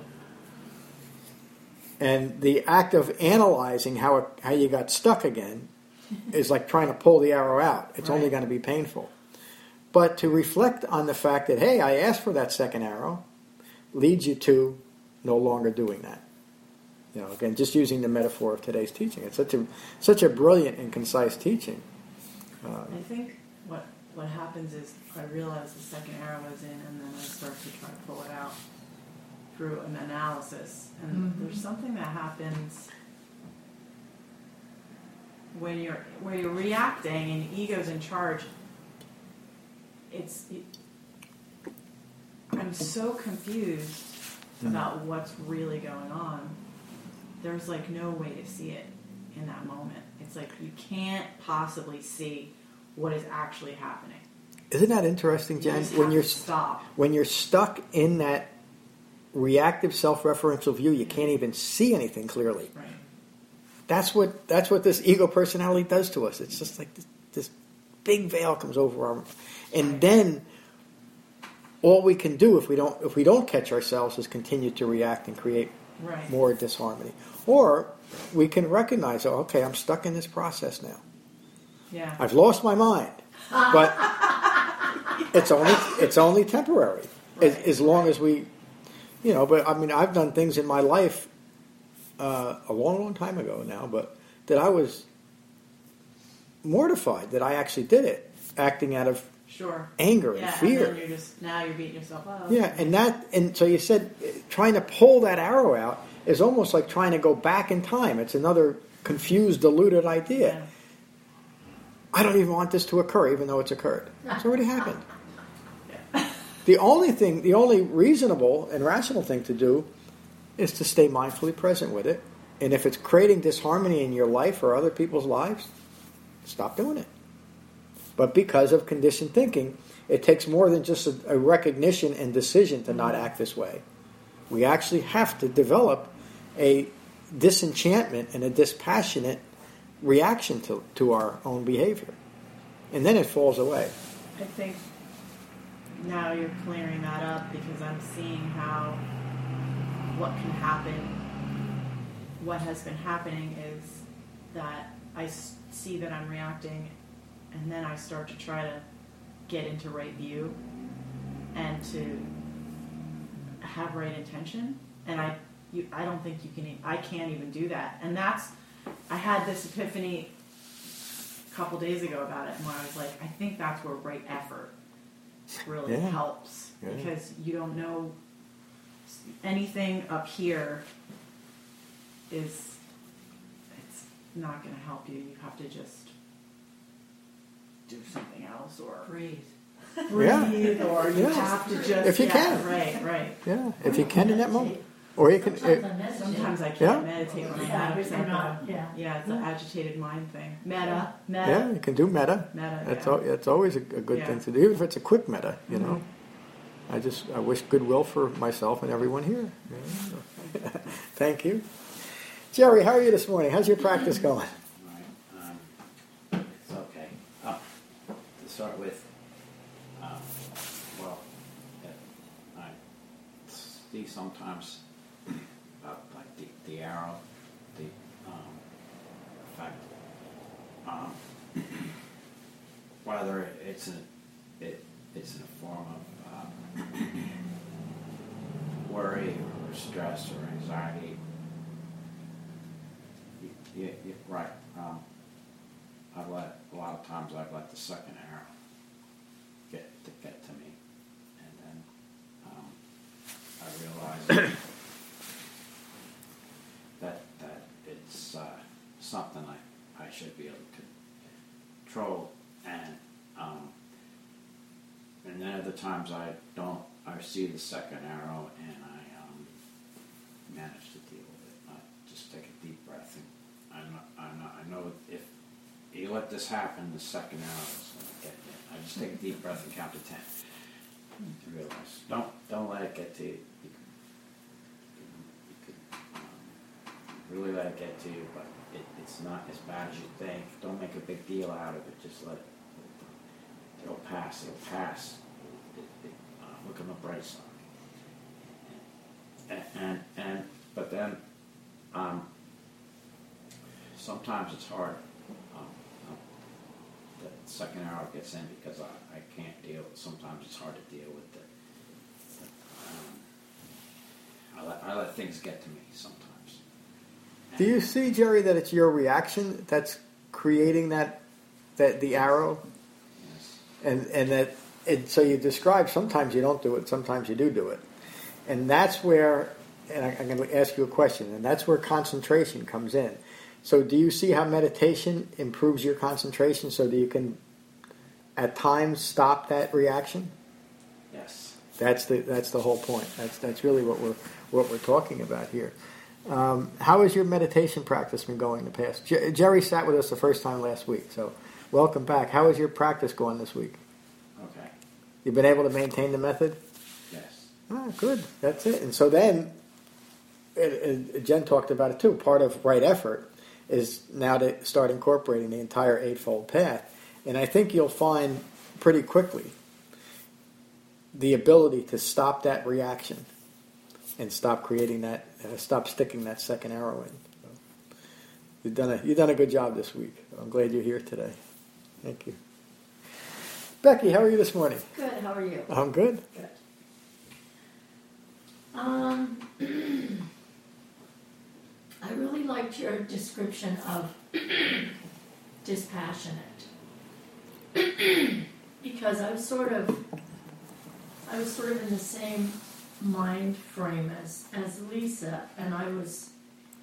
Speaker 2: and the act of analyzing how it, how you got stuck again is like trying to pull the arrow out. It's right. only going to be painful. But to reflect on the fact that, hey, I asked for that second arrow, leads you to no longer doing that. You know, again, just using the metaphor of today's teaching. It's such a such a brilliant and concise teaching. Uh,
Speaker 3: I think what what happens is I realize the second arrow is in, and then I start to try to pull it out through an analysis. And mm-hmm. there's something that happens when you're where you're reacting and ego's in charge. It's it, I'm so confused mm-hmm. about what's really going on. There's like no way to see it in that moment. It's like you can't possibly see what is actually happening.
Speaker 2: Isn't that interesting, Jen?
Speaker 3: You
Speaker 2: when you're
Speaker 3: stop.
Speaker 2: when you're stuck in that reactive self-referential view, you can't even see anything clearly.
Speaker 3: Right.
Speaker 2: That's what that's what this ego personality does to us. It's just like this, this big veil comes over our, and right. then all we can do if we don't if we don't catch ourselves is continue to react and create right. more disharmony. Or we can recognize, oh, okay, I'm stuck in this process now.
Speaker 3: Yeah.
Speaker 2: I've lost my mind, but it's only it's only temporary, right. as, as long as we, you know. But I mean, I've done things in my life uh, a long, long time ago now, but that I was mortified that I actually did it, acting out of
Speaker 3: sure
Speaker 2: anger
Speaker 3: yeah,
Speaker 2: and fear.
Speaker 3: And then you're just now you're beating yourself up.
Speaker 2: Yeah, and that and so you said trying to pull that arrow out is almost like trying to go back in time. It's another confused, diluted idea.
Speaker 3: Yeah.
Speaker 2: I don't even want this to occur, even though it's occurred. It's already happened. Yeah. The only thing, the only reasonable and rational thing to do is to stay mindfully present with it. And if it's creating disharmony in your life or other people's lives, stop doing it. But because of conditioned thinking, it takes more than just a, a recognition and decision to not act this way. We actually have to develop a disenchantment and a dispassionate reaction to, to our own behavior. And then it falls away.
Speaker 3: I think now you're clearing that up because I'm seeing how what can happen, what has been happening is that I see that I'm reacting and then I start to try to get into right view and to have right intention, and I you, I don't think you can I can't even do that. And that's I had this epiphany a couple days ago about it, and where I was like, I think that's where right effort really
Speaker 2: yeah.
Speaker 3: helps
Speaker 2: yeah.
Speaker 3: because you don't know anything up here is it's not going to help you. You have to just do something else or
Speaker 6: breathe.
Speaker 3: breathe, or you
Speaker 2: yeah.
Speaker 3: have to just
Speaker 2: if you
Speaker 3: yeah,
Speaker 2: can,
Speaker 3: right, right.
Speaker 2: Yeah, if you can in that moment, or you can.
Speaker 6: Sometimes,
Speaker 2: It,
Speaker 6: I meditate.
Speaker 3: Sometimes I can't
Speaker 2: Yeah.
Speaker 3: meditate when I'm
Speaker 6: Yeah,
Speaker 3: upset.
Speaker 6: you're not-
Speaker 3: but-
Speaker 6: yeah.
Speaker 3: yeah, it's an agitated mind thing. Meta, meta,
Speaker 2: yeah, you can do meta.
Speaker 3: meta.
Speaker 2: That's
Speaker 3: yeah.
Speaker 2: al- that's always a, a good
Speaker 3: Yeah.
Speaker 2: thing to do, even if it's a quick meta. You
Speaker 3: Mm-hmm.
Speaker 2: know, I just I wish goodwill for myself and everyone here. Yeah. Thank you, Jerry. How are you this morning? How's your practice going?
Speaker 7: Right. Um, it's okay. Uh, to start with, um, well, uh, I see sometimes about like the, the arrow, the um, effect, um, whether it's in it, it's in a form of uh, stress or anxiety, you, you, you, right, um, I let, a lot of times I let the second arrow get to get to me, and then um, I realize that that it's uh, something I, I should be able to control, and um, and then other times I don't. I see the second arrow and I um, manage to deal with it. I just take a deep breath and I'm not, I'm not, I know if you let this happen, the second arrow is going to get you. I just take a deep breath and count to ten. To realize, don't don't let it get to you. You can, you can, you can um, really let it get to you, but it, it's not as bad as you think. Don't make a big deal out of it. Just let it. It'll pass. It'll pass. It, it, uh, look on the bright side. And and, and but then um, sometimes it's hard. Um, um, the second arrow gets in because I, I can't deal. Sometimes it's hard to deal with the. the um, I let I let things get to me sometimes.
Speaker 2: Do you see, Jerry, that it's your reaction that's creating that that the arrow?
Speaker 7: Yes.
Speaker 2: And and that it, so you describe sometimes you don't do it, sometimes you do do it, and that's where. And I, I'm going to ask you a question, and that's where concentration comes in. So, do you see how meditation improves your concentration, so that you can, at times, stop that reaction?
Speaker 7: Yes.
Speaker 2: That's the that's the whole point. That's that's really what we're what we're talking about here. Um, how has your meditation practice been going in the past? J- Jerry sat with us the first time last week, so welcome back. How has your practice going this week?
Speaker 7: Okay.
Speaker 2: You've been able to maintain the method?
Speaker 7: Yes.
Speaker 2: Ah, good. That's it. And so then, and, and Jen talked about it too. Part of right effort is now to start incorporating the entire Eightfold Path. And I think you'll find pretty quickly the ability to stop that reaction and stop creating that, uh, stop sticking that second arrow in. So you've done a you've done a good job this week. I'm glad you're here today. Thank you, Becky. How are you this morning?
Speaker 4: Good, how are you?
Speaker 2: I'm good.
Speaker 4: Good. Um, I really liked your description of dispassionate. Because I was sort of I was sort of in the same mind frame as, as Lisa, and I was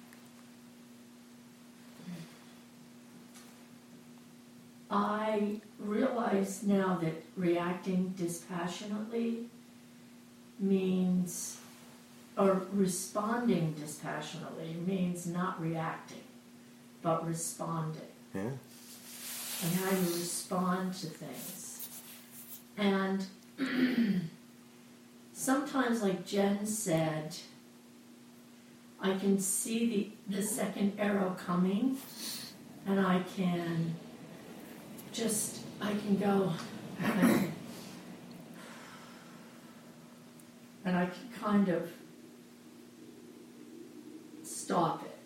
Speaker 4: I realize now that reacting dispassionately means, or responding dispassionately means not reacting, but responding.
Speaker 2: Yeah.
Speaker 4: And how you respond to things. And sometimes, like Jen said, I can see the, the second arrow coming, and I can just, I can go, and, and I can kind of stop it.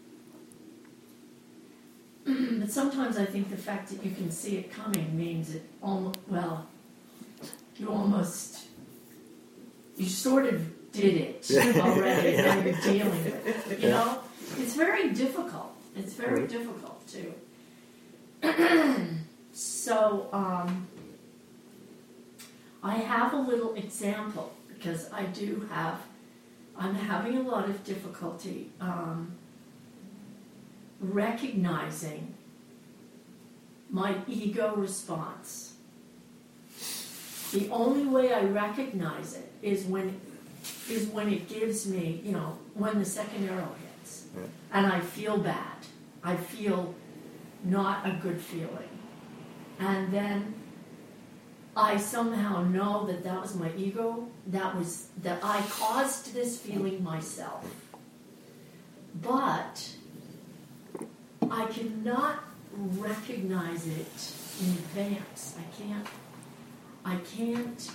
Speaker 4: But sometimes I think the fact that you can see it coming means it almost, well, you almost, you sort of did it already,
Speaker 2: Yeah.
Speaker 4: now you're dealing with it, you
Speaker 2: Yeah.
Speaker 4: know? It's very difficult. It's very
Speaker 2: Right.
Speaker 4: difficult too. So, um, I have a little example, because I do have, I'm having a lot of difficulty, um, recognizing my ego response. The only way I recognize it is when is when it gives me, you know, when the second arrow hits.
Speaker 2: Yeah.
Speaker 4: And I feel bad. I feel not a good feeling. And then I somehow know that that was my ego, that was that I caused this feeling myself. But I cannot recognize it in advance. I can't, I can't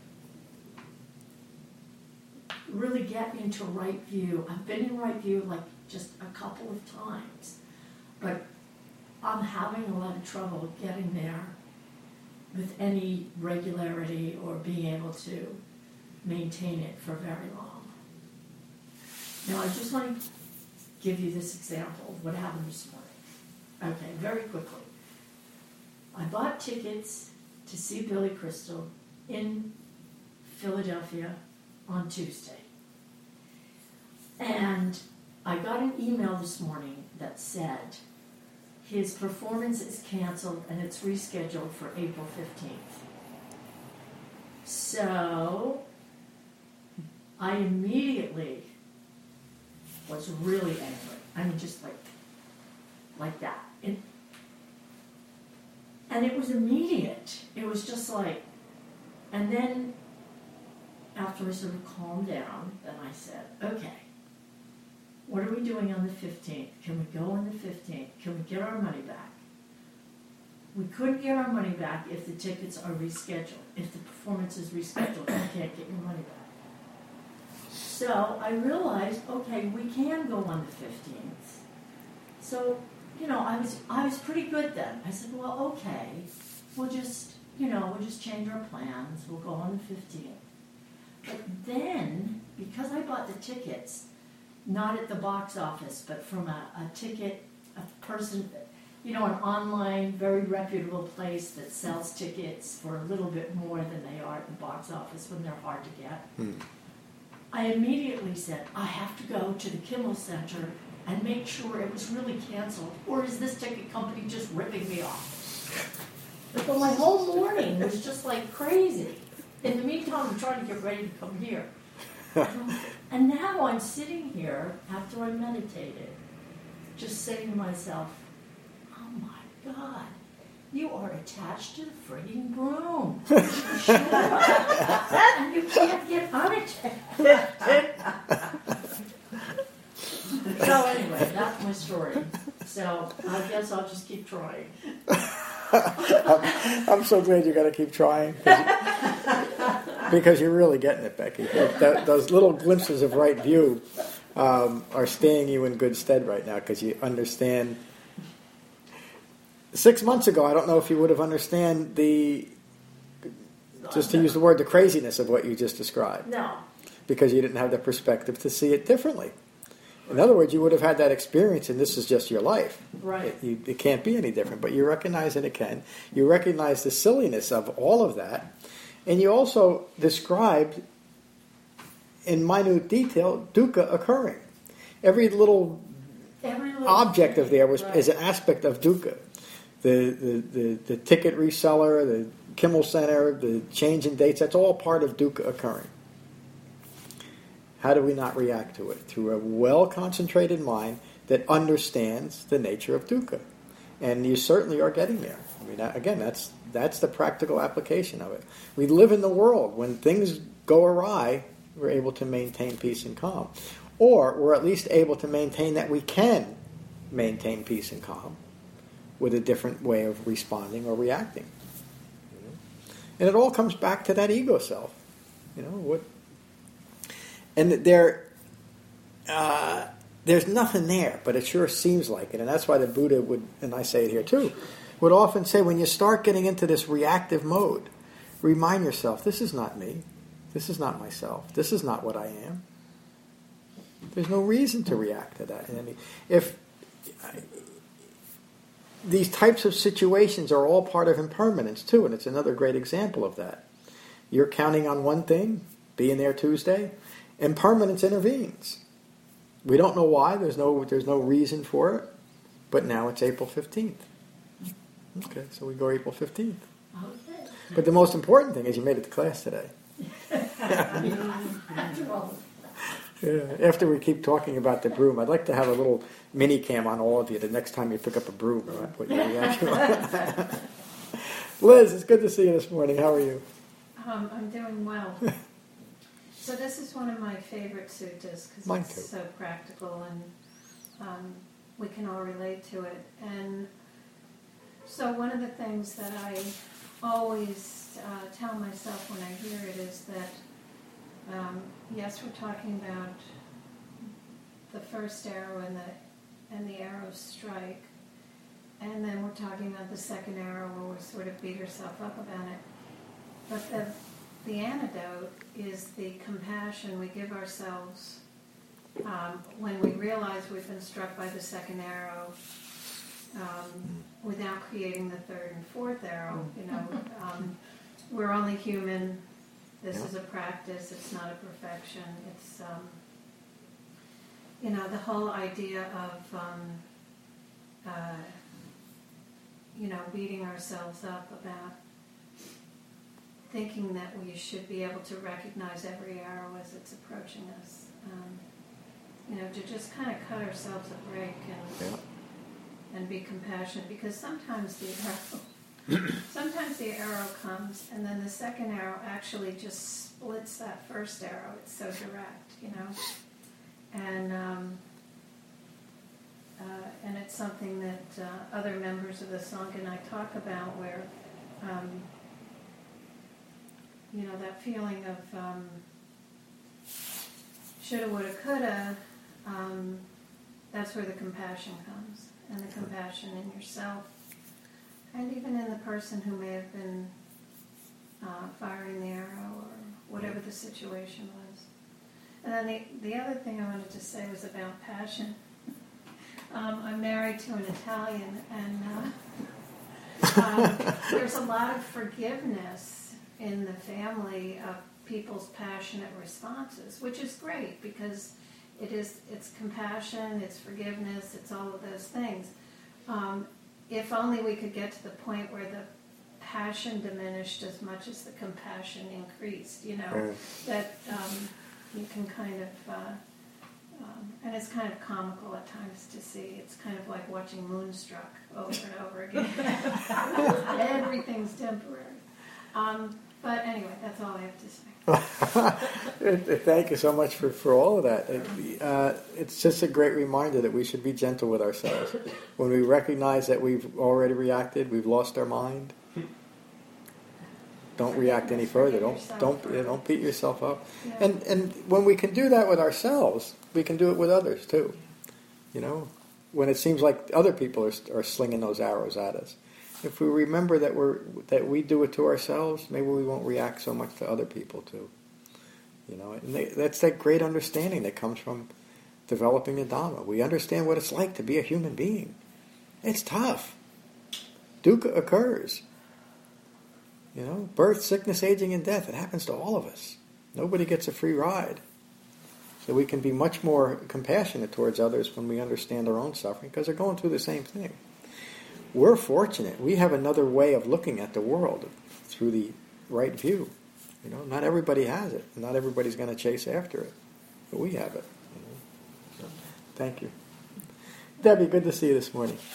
Speaker 4: really get into right view. I've been in right view like just a couple of times, but I'm having a lot of trouble getting there with any regularity or being able to maintain it for very long.
Speaker 8: Now, I just want to give you this example of what happened this morning. Okay, very quickly. I bought tickets to see Billy Crystal in Philadelphia on Tuesday. And I got an email this morning that said his performance is canceled and it's rescheduled for April fifteenth. So I immediately was really angry. I mean, just like, like that. It, and it was immediate. It was just like, and then after I sort of calmed down, then I said, okay, what are we doing on the fifteenth? Can we go on the fifteenth? Can we get our money back? We couldn't get our money back if the tickets are rescheduled. If the performance is rescheduled, you can't get your money back. So I realized, okay, we can go on the fifteenth. So, you know, I was I was pretty good then. I said, well, okay, we'll just, you know, we'll just change our plans. We'll go on the fifteenth. But then, because I bought the tickets, not at the box office, but from a, a ticket, a person, you know, an online, very reputable place that sells tickets for a little bit more than they are at the box office when they're hard to get. Hmm. I immediately said, I have to go to the Kimmel Center and make sure it was really canceled, or is this ticket company just ripping me off? So my whole morning was just like crazy. In the meantime, I'm trying to get ready to come here. And now I'm sitting here, after I meditated, just saying to myself, oh my God, you are attached to the frigging broom. And you can't get unattached. So anyway, that's my story. So I guess I'll just keep trying.
Speaker 2: I'm, I'm so glad you got to keep trying. Because you're really getting it, Becky. That, those little glimpses of right view um, are staying you in good stead right now because you understand. Six months ago, I don't know if you would have understand the, just to use the word, the craziness of what you just described.
Speaker 8: No.
Speaker 2: Because you didn't have the perspective to see it differently. In other words, you would have had that experience, and this is just your life.
Speaker 8: Right.
Speaker 2: It, you, it can't be any different, but you recognize that it can. You recognize the silliness of all of that. And you also described in minute detail dukkha occurring. Every little,
Speaker 8: Every little
Speaker 2: object
Speaker 8: thing,
Speaker 2: of there was
Speaker 8: right.
Speaker 2: is an aspect of dukkha. The, the, the, the ticket reseller, the Kimmel Center, the change in dates, that's all part of dukkha occurring. How do we not react to it? Through a well-concentrated mind that understands the nature of dukkha. And you certainly are getting there. I mean, again, that's that's the practical application of it. We live in the world. When things go awry, we're able to maintain peace and calm. Or we're at least able to maintain that we can maintain peace and calm with a different way of responding or reacting. And it all comes back to that ego self. You know, what... And there, uh, there's nothing there, but it sure seems like it. And that's why the Buddha would, and I say it here too, would often say when you start getting into this reactive mode, remind yourself, this is not me. This is not myself. This is not what I am. There's no reason to react to that. And if these types of situations are all part of impermanence too, and it's another great example of that. You're counting on one thing, being there Tuesday. Impermanence intervenes. We don't know why. There's no there's no reason for it. But now it's April fifteenth. Okay, so we go April fifteenth.
Speaker 8: Okay.
Speaker 2: But the most important thing is you made it to class today. Yeah. After we keep talking about the broom, I'd like to have a little mini cam on all of you the next time you pick up a broom. Or what your reaction was. Liz, it's good to see you this morning. How are you?
Speaker 4: Um, I'm doing well. So this is one of my favorite suttas because
Speaker 2: Mine
Speaker 4: it's
Speaker 2: too.
Speaker 4: so practical and um, we can all relate to it. And so one of the things that I always uh, tell myself when I hear it is that, um, yes, we're talking about the first arrow and the and the arrows strike, and then we're talking about the second arrow where we sort of beat ourselves up about it. But the The antidote is the compassion we give ourselves um, when we realize we've been struck by the second arrow, um, without creating the third and fourth arrow, you know, um, we're only human. This
Speaker 2: Yeah.
Speaker 4: is a practice. It's not a perfection. It's, um, you know, the whole idea of, um, uh, you know, beating ourselves up about thinking that we should be able to recognize every arrow as it's approaching us. Um, you know, to just kind of cut ourselves a break and
Speaker 2: Yeah.
Speaker 4: and be compassionate, because sometimes the arrow, sometimes the arrow comes and then the second arrow actually just splits that first arrow. It's so direct, you know, and um, uh, and it's something that uh, other members of the Sangha and I talk about, where um, you know, that feeling of um, shoulda, woulda, coulda. Um, that's where the compassion comes, and the compassion in yourself, and even in the person who may have been uh, firing the arrow, or whatever the situation was. And then the, the other thing I wanted to say was about passion. Um, I'm married to an Italian, and uh, um, there's a lot of forgiveness in the family of people's passionate responses, which is great, because it is, it's compassion, it's forgiveness, it's all of those things. Um, if only we could get to the point where the passion diminished as much as the compassion increased, you know,
Speaker 2: Right.
Speaker 4: that um, you can kind of, uh, um, and it's kind of comical at times to see. It's kind of like watching Moonstruck over and over again. Everything's temporary. Um, but anyway, that's all I have to say.
Speaker 2: Thank you so much for, for all of that. It, uh, it's just a great reminder that we should be gentle with ourselves. When we recognize that we've already reacted, we've lost our mind, don't react any further. Don't don't don't beat yourself up.
Speaker 4: Yeah.
Speaker 2: And and when we can do that with ourselves, we can do it with others too. You know, when it seems like other people are are slinging those arrows at us. If we remember that we're that we do it to ourselves, maybe we won't react so much to other people too. You know, and they, that's that great understanding that comes from developing the Dhamma. We understand what it's like to be a human being. It's tough. Dukkha occurs. You know, birth, sickness, aging, and death. It happens to all of us. Nobody gets a free ride. So we can be much more compassionate towards others when we understand our own suffering, because they're going through the same thing. We're fortunate. We have another way of looking at the world through the right view. You know, not everybody has it. Not everybody's going to chase after it, but we have it. You know? So, thank you, Debbie. Good to see you this morning.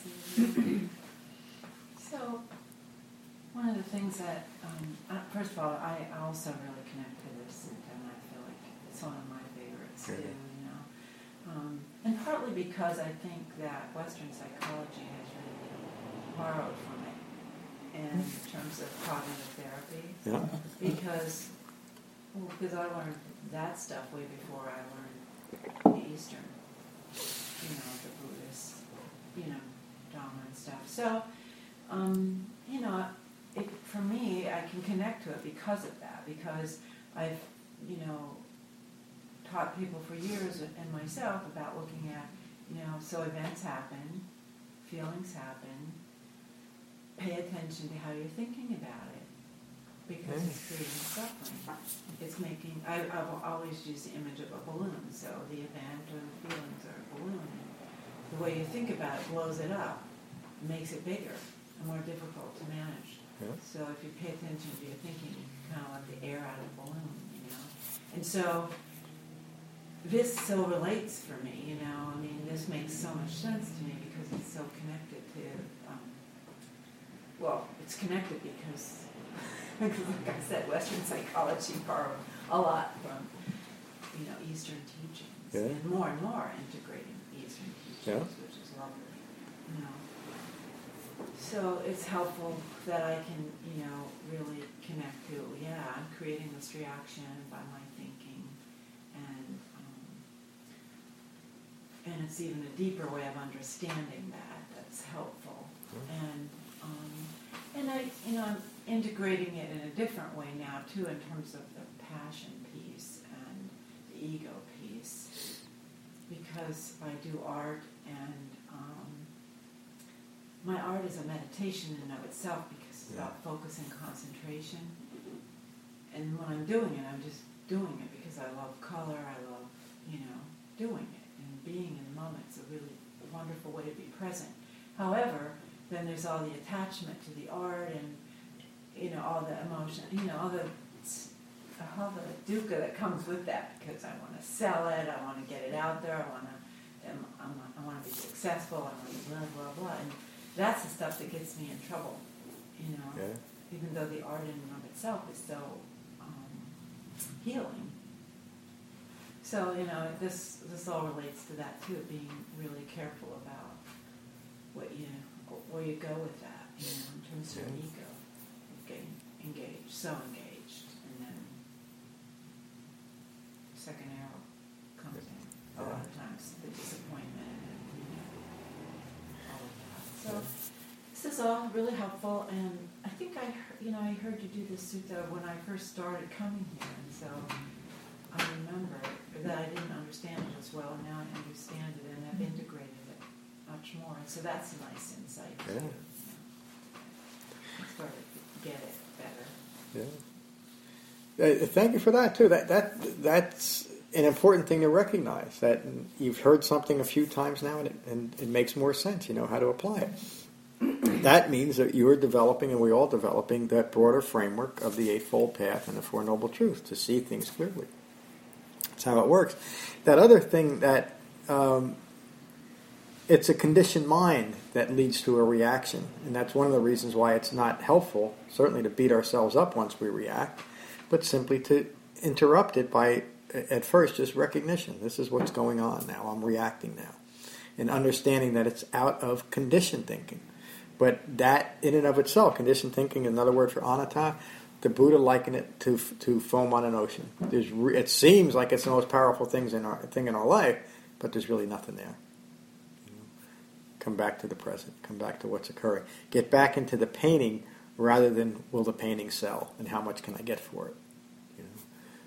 Speaker 3: So, one of the things that, um, uh, first of all, I also really connect to this, and, and I feel like it's one of my favorites too.
Speaker 2: Mhm.
Speaker 3: You know, um, and partly because I think that Western psychology has really borrowed from it in terms of cognitive therapy.
Speaker 2: Yeah.
Speaker 3: Because, well, because I learned that stuff way before I learned the Eastern, you know, the Buddhist, you know, Dhamma and stuff. So, um, you know, it, for me, I can connect to it because of that, because I've, you know, taught people for years and myself about looking at, you know, so events happen, feelings happen, pay attention to how you're thinking about it, because it's creating suffering. It's making, I, I've always used the image of a balloon, so the event or the feelings are a balloon. The way you think about it blows it up, makes it bigger and more difficult to manage.
Speaker 2: Yeah.
Speaker 3: So if you pay attention to your thinking, you can kind of let the air out of the balloon, you know. And so this so relates for me, you know. I mean, this makes so much sense to me because it's so connected to, um, well, it's connected because, because, like I said, Western psychology borrowed a lot from, you know, Eastern teachings,
Speaker 2: Yeah.
Speaker 3: and more and more integrating Eastern teachings,
Speaker 2: Yeah.
Speaker 3: which is lovely, you know. So it's helpful that I can, you know, really connect to, yeah, I'm creating this reaction by my thinking, and um, and it's even a deeper way of understanding that that's helpful, and um, and I, you know, I'm integrating it in a different way now too, in terms of the passion piece and the ego piece, because I do art, and um, my art is a meditation in and of itself because it's
Speaker 2: Yeah.
Speaker 3: about focus and concentration. And when I'm doing it, I'm just doing it because I love color, I love, you know, doing it. And being in the moment is a really wonderful way to be present. However, then there's all the attachment to the art and, you know, all the emotion, you know, all the, all the dukkha that comes with that, because I want to sell it, I want to get it out there, I want to, I want to be successful, I want to blah, blah, blah. And that's the stuff that gets me in trouble, you know,
Speaker 2: Yeah.
Speaker 3: even though the art in and of itself is so um, healing. So, you know, this this all relates to that too, being really careful about what you, where you go with that, you know, in terms of
Speaker 2: Yeah.
Speaker 3: ego, getting engaged, so engaged, and then second arrow comes in. A lot of times, the disappointment, and you know, all of that. So this is all really helpful, and I think I, heard, you know, I heard you do this sutta when I first started coming here, and so I remember that I didn't understand it as well, and now I understand it and have integrated it much more. And so that's a nice insight too.
Speaker 2: Yeah.
Speaker 3: You know. I started to get it better.
Speaker 2: Yeah. Uh, thank you for that too. That that that's an important thing to recognize. That you've heard something a few times now, and it, and it makes more sense. You know how to apply it. That means that you are developing, and we're all developing, that broader framework of the Eightfold Path and the Four Noble Truths to see things clearly. That's how it works. That other thing that um, it's a conditioned mind that leads to a reaction, and that's one of the reasons why it's not helpful, certainly to beat ourselves up once we react, but simply to interrupt it by, at first, just recognition. This is what's going on now. I'm reacting now. And understanding that it's out of conditioned thinking. But that, in and of itself, conditioned thinking, another word for anatta, the Buddha likened it to to foam on an ocean. There's re- it seems like it's the most powerful things in our thing in our life, but there's really nothing there. You know, come back to the present. Come back to what's occurring. Get back into the painting rather than will the painting sell and how much can I get for it. You know,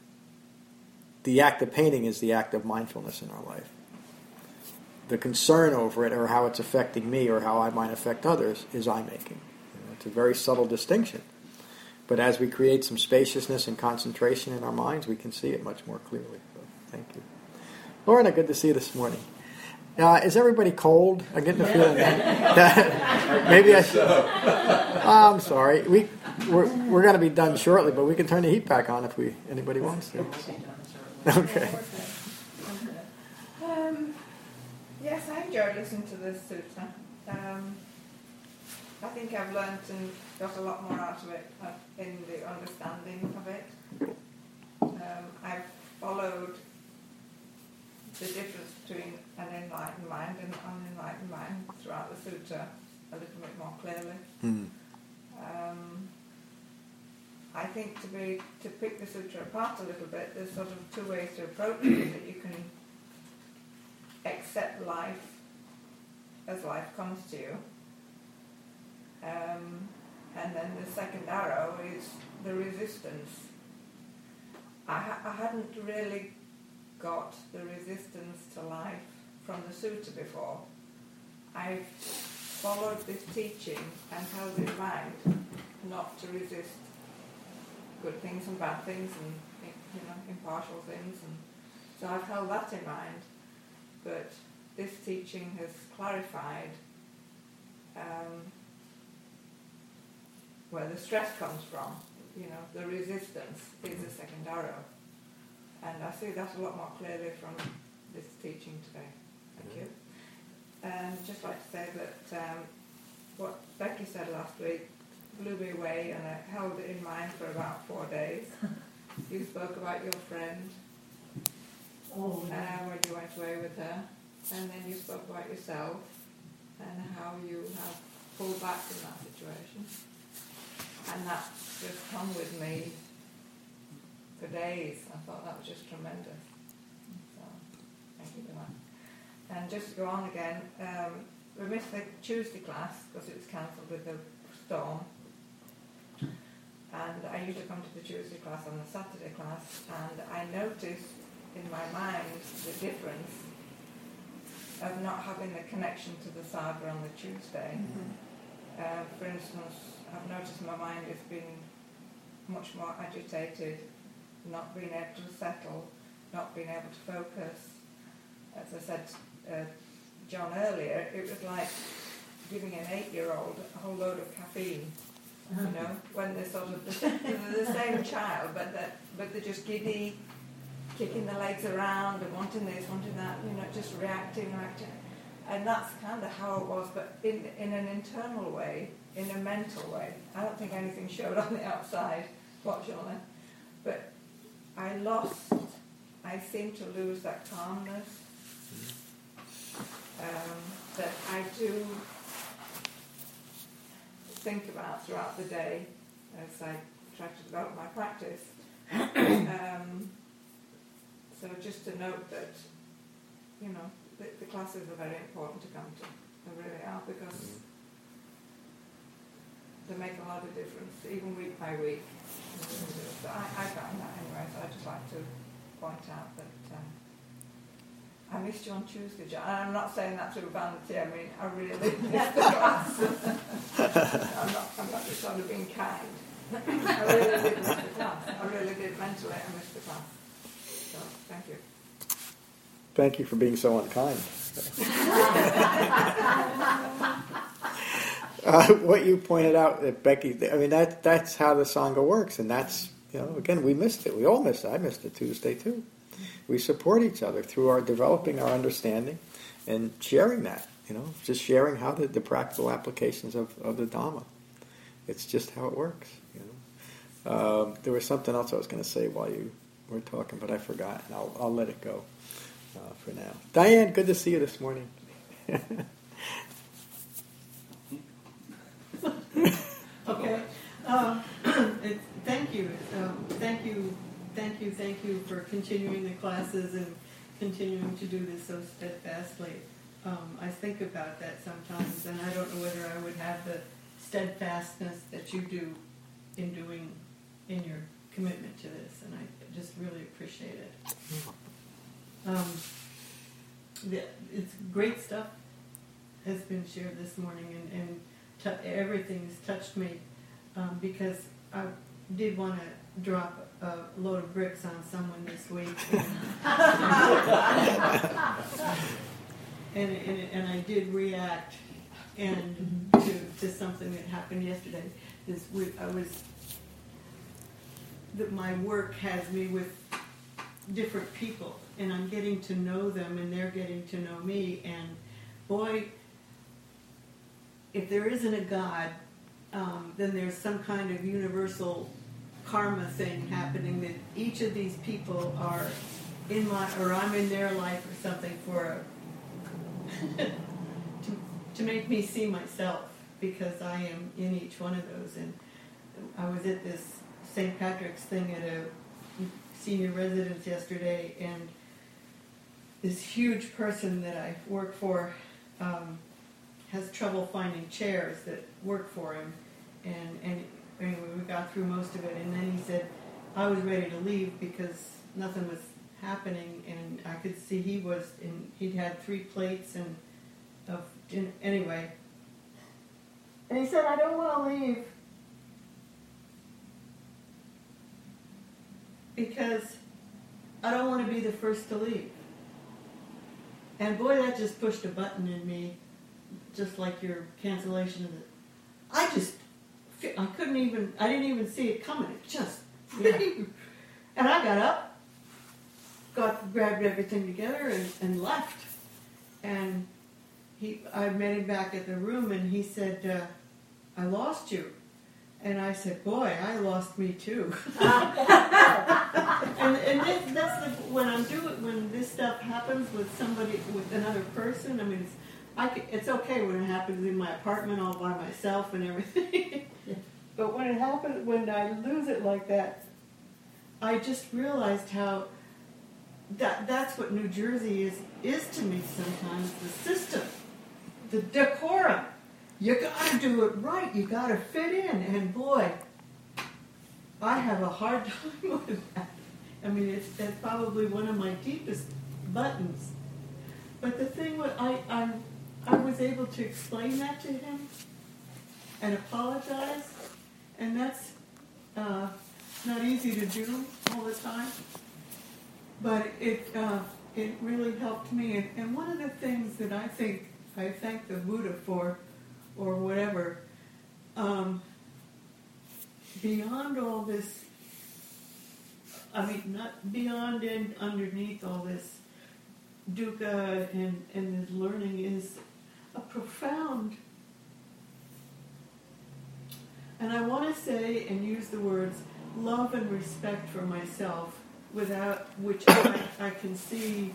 Speaker 2: the act of painting is the act of mindfulness in our life. The concern over it or how it's affecting me or how I might affect others is I-making. You know, it's a very subtle distinction. But as we create some spaciousness and concentration in our minds, we can see it much more clearly. So, thank you. Lorna, good to see you this morning. Uh, is everybody cold? I'm getting the feeling that maybe I should. Oh, I'm sorry. We we're, we're going to be done shortly, but we can turn the heat back on if we anybody wants to. Okay.
Speaker 9: Um, yes, I enjoyed listening to this sutta. Um, I think I've learnt and got a lot more out of it uh, in the understanding of it. Um, I've followed the difference between an enlightened mind and an unenlightened mind throughout the sutta a little bit more clearly.
Speaker 2: Mm.
Speaker 9: Um, I think to be to pick the sutra apart a little bit, there's sort of two ways to approach it. That you can accept life as life comes to you. Um, and then the second arrow is the resistance. I, ha- I hadn't really got the resistance to life from the sutta before. I've followed this teaching and held in mind not to resist good things and bad things and, you know, impartial things, and so I've held that in mind. But this teaching has clarified um, where the stress comes from. You know, the resistance is the second arrow, and I see that a lot more clearly from this teaching today. Thank you. And just like to say that um, what Becky said last week blew me away, and I held it in mind for about four days. You spoke about your friend
Speaker 8: Oh,
Speaker 9: uh, when you went away with her, and then you spoke about yourself and how you have pulled back from that situation. And that just hung with me for days. I thought that was just tremendous. So, thank you for that. And just to go on again, um, we missed the Tuesday class because it was cancelled with the storm. And I usually come to the Tuesday class and the Saturday class, and I noticed in my mind the difference of not having the connection to the saga on the Tuesday.
Speaker 3: Mm-hmm.
Speaker 9: Uh, for instance, I've noticed my mind has been much more agitated, not being able to settle, not being able to focus. As I said to uh, John earlier, it was like giving an eight-year-old a whole load of caffeine. You know, when they're sort of the, they're the same child, but they're, but they're just giddy, kicking their legs around and wanting this, wanting that, you know, just reacting, reacting. And that's kind of how it was, but in in an internal way, in a mental way. I don't think anything showed on the outside, fortunately. But I lost, I seemed to lose that calmness um, that I do think about throughout the day as I try to develop my practice. um, so just to note that, you know, the, the classes are very important to come to. They really are, because they make a lot of difference, even week by week. So I, I find that anyway, so I'd just like to point out that um, I missed you on Tuesday, John. And I'm not saying that through vanity, I mean, I really missed the class. I'm not, I'm not just sort of being kind. I really did miss the class. I really did mentally, I missed the class. So, thank you.
Speaker 2: Thank you for being so unkind. uh, what you pointed out, uh, Becky, I mean, that that's how the Sangha works. And that's, you know, again, we missed it. We all missed it. I missed it Tuesday, too. We support each other through our developing our understanding and sharing that, you know, just sharing how the, the practical applications of, of the Dhamma. It's just how it works, you know. Um, there was something else I was going to say while you were talking, but I forgot, and I'll, I'll let it go uh, for now. Diane, good to see you this morning.
Speaker 10: Okay. Uh, it, thank you. Um, thank you. Thank you, thank you for continuing the classes and continuing to do this so steadfastly. Um, I think about that sometimes, and I don't know whether I would have the steadfastness that you do in doing, in your commitment to this, and I just really appreciate it. Um, the, it's great stuff has been shared this morning, and, and t- everything has touched me, um, because I did want to drop a load of bricks on someone this week. and, and, and I did react and to, to something that happened yesterday. This, I was, that my work has me with different people, and I'm getting to know them, and they're getting to know me, and boy, if there isn't a God, um, then there's some kind of universal karma thing happening, that each of these people are in my, or I'm in their life or something for a, to, to make me see myself, because I am in each one of those. And I was at this Saint Patrick's thing at a senior residence yesterday, and this huge person that I work for um, has trouble finding chairs that work for him, and and anyway, we got through most of it, and then he said, I was ready to leave because nothing was happening, and I could see he was, and he'd had three plates, and of, anyway. And he said, I don't want to leave because I don't want to be the first to leave. And boy, that just pushed a button in me, just like your cancellation of it. I just, I couldn't even, I didn't even see it coming. It just, yeah. And I got up, got grabbed everything together, and, and left. And he, I met him back at the room, and he said, uh, I lost you. And I said, boy, I lost me too. and and this, that's the, when I'm doing, when this stuff happens with somebody, with another person, I mean, it's, I can, it's okay when it happens in my apartment all by myself and everything. But when it happens, when I lose it like that, I just realized how that that's what New Jersey is, is to me sometimes, the system, the decorum. You gotta do it right, you gotta fit in, and boy, I have a hard time with that. I mean, it's, it's probably one of my deepest buttons. but the thing was, I, I, I was able to explain that to him and apologize, and that's uh, not easy to do all the time. But it uh, it really helped me. And, and one of the things that I think I thank the Buddha for, or whatever, um, beyond all this, I mean, not beyond and underneath all this dukkha and, and this learning is a profound, and I want to say and use the words, love and respect for myself, without which I, I can see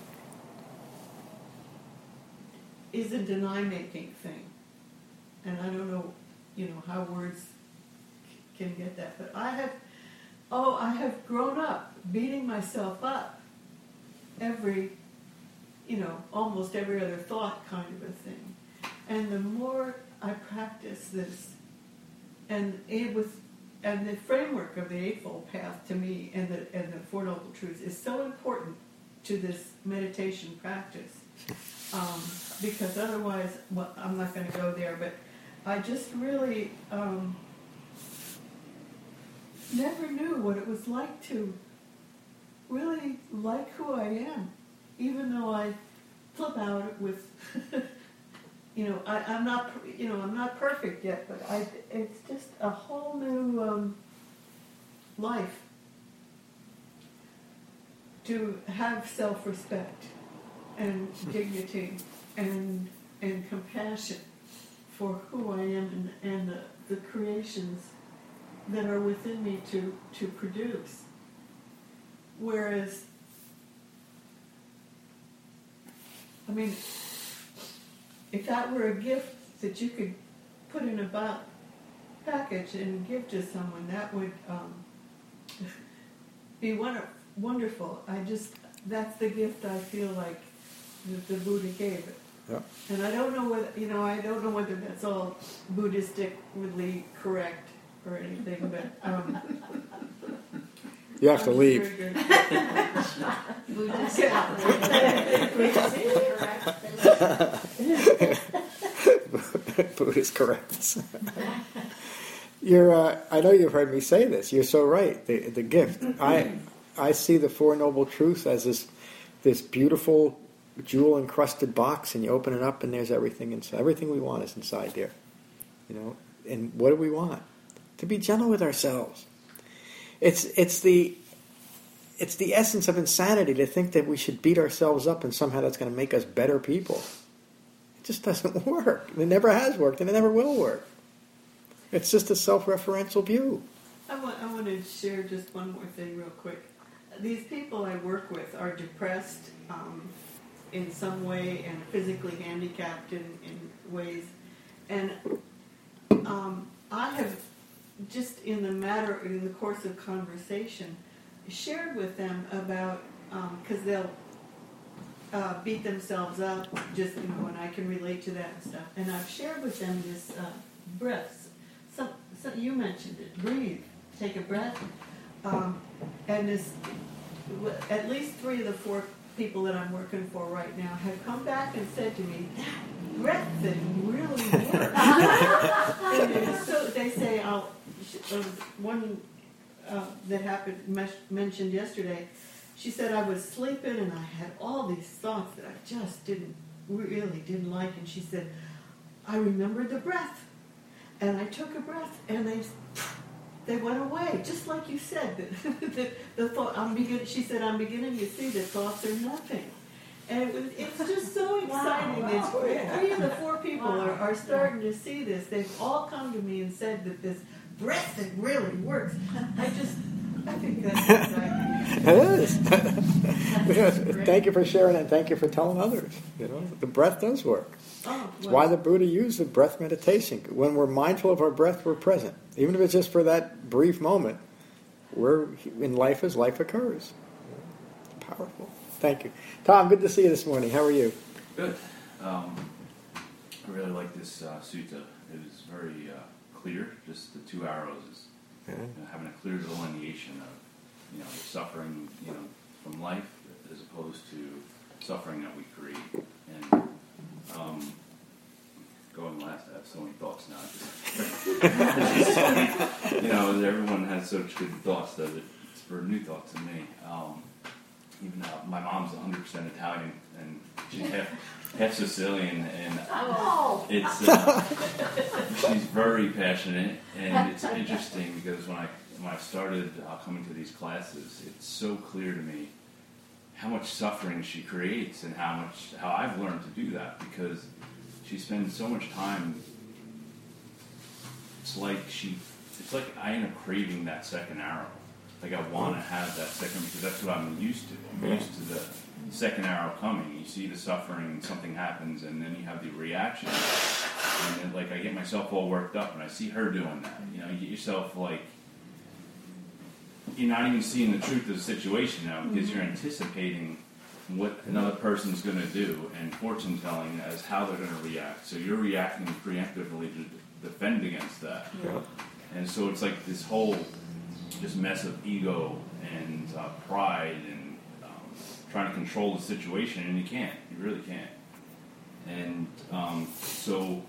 Speaker 10: is a deny-making thing. And I don't know, you know, how words c- can get that. But I have, oh, I have grown up beating myself up every, you know, almost every other thought kind of a thing. And the more I practice this, and it was, and the framework of the Eightfold Path to me and the and the Four Noble Truths is so important to this meditation practice, um, because otherwise, well, I'm not going to go there. But I just really um, never knew what it was like to really like who I am, even though I flip out with. You know, I, I'm not, you know, I'm not perfect yet, but I, it's just a whole new um, life to have self-respect and dignity and and compassion for who I am and, and the, the creations that are within me to, to produce. Whereas, I mean, if that were a gift that you could put in a bo- package and give to someone, that would um, be wonder- wonderful. I just, that's the gift I feel like the, the Buddha gave it.
Speaker 2: Yep.
Speaker 10: And I don't know whether, you know, I don't know whether that's all Buddhistically correct or anything, but um,
Speaker 2: You have to
Speaker 10: I'm
Speaker 2: leave.
Speaker 10: very good.
Speaker 8: Buddhist
Speaker 2: Buddhist correct. You're. Uh, I know you've heard me say this. You're so right. The the gift. I I see the Four Noble Truths as this this beautiful jewel encrusted box, and you open it up, and there's everything inside. Everything we want is inside there. You know. And what do we want? To be gentle with ourselves. It's it's the it's the essence of insanity to think that we should beat ourselves up and somehow that's going to make us better people. It just doesn't work. It never has worked, and it never will work. It's just a self-referential view.
Speaker 10: I want, I want to share just one more thing real quick. These people I work with are depressed um, in some way and physically handicapped in, in ways. And um, I have, just in the matter, in the course of conversation, shared with them about, because um, they'll uh, beat themselves up, just, you know, and I can relate to that and stuff. And I've shared with them this uh, breath. So, so you mentioned it. Breathe. Take a breath. Um, and this, at least three of the four people that I'm working for right now have come back and said to me, that breath thing really works. And they, so they say, I'll, uh, one uh, that happened mes- mentioned yesterday, she said I was sleeping and I had all these thoughts that I just didn't, really didn't like. And she said, I remembered the breath. And I took a breath, and they they went away, just like you said. The, the, the thought, I'm begin, she said, I'm beginning to see that thoughts are nothing. And it was, it's just so exciting.
Speaker 8: Wow,
Speaker 10: It's,
Speaker 8: wow.
Speaker 10: three of the four people
Speaker 8: Wow.
Speaker 10: are, are starting to see this. They've all come to me and said that this breath thing really works. I just, I think that's exciting.
Speaker 2: It is. Yes, thank you for sharing it. Thank you for telling others. You know, the breath does work.
Speaker 10: Oh,
Speaker 2: It's
Speaker 10: well,
Speaker 2: why the Buddha used the breath meditation. When we're mindful of our breath, we're present. Even if it's just for that brief moment, we're in life as life occurs. It's powerful. Thank you. Tom, good to see you this morning. How are you?
Speaker 11: Good. Um, I really like this uh, sutta. It is very uh, clear. Just the two arrows is
Speaker 2: Yeah.
Speaker 11: you know, having a clear delineation of you know suffering you know from life as opposed to suffering that we create. And so many thoughts now. It's just funny. You know, everyone has such good thoughts that it spurred new thoughts in me. Um, even though my mom's one hundred percent Italian, and she's half, half Sicilian, and
Speaker 8: Oh.
Speaker 11: it's uh, she's very passionate, and it's interesting because when I when I started uh, coming to these classes, it's so clear to me how much suffering she creates and how much how I've learned to do that, because she spends so much time. It's like she, it's like I end up craving that second arrow. Like I want to have that second, because that's what I'm used to. I'm used to the second arrow coming. You see the suffering, something happens, and then you have the reaction. And then, like, I get myself all worked up, and I see her doing that. You know, you get yourself like, you're not even seeing the truth of the situation now, because you're anticipating what another person's going to do, and fortune telling as how they're going to react. So you're reacting preemptively to defend against that.
Speaker 2: Yeah.
Speaker 11: And so it's like this whole just mess of ego and uh, pride and um, trying to control the situation, and you can't. You really can't. And um, so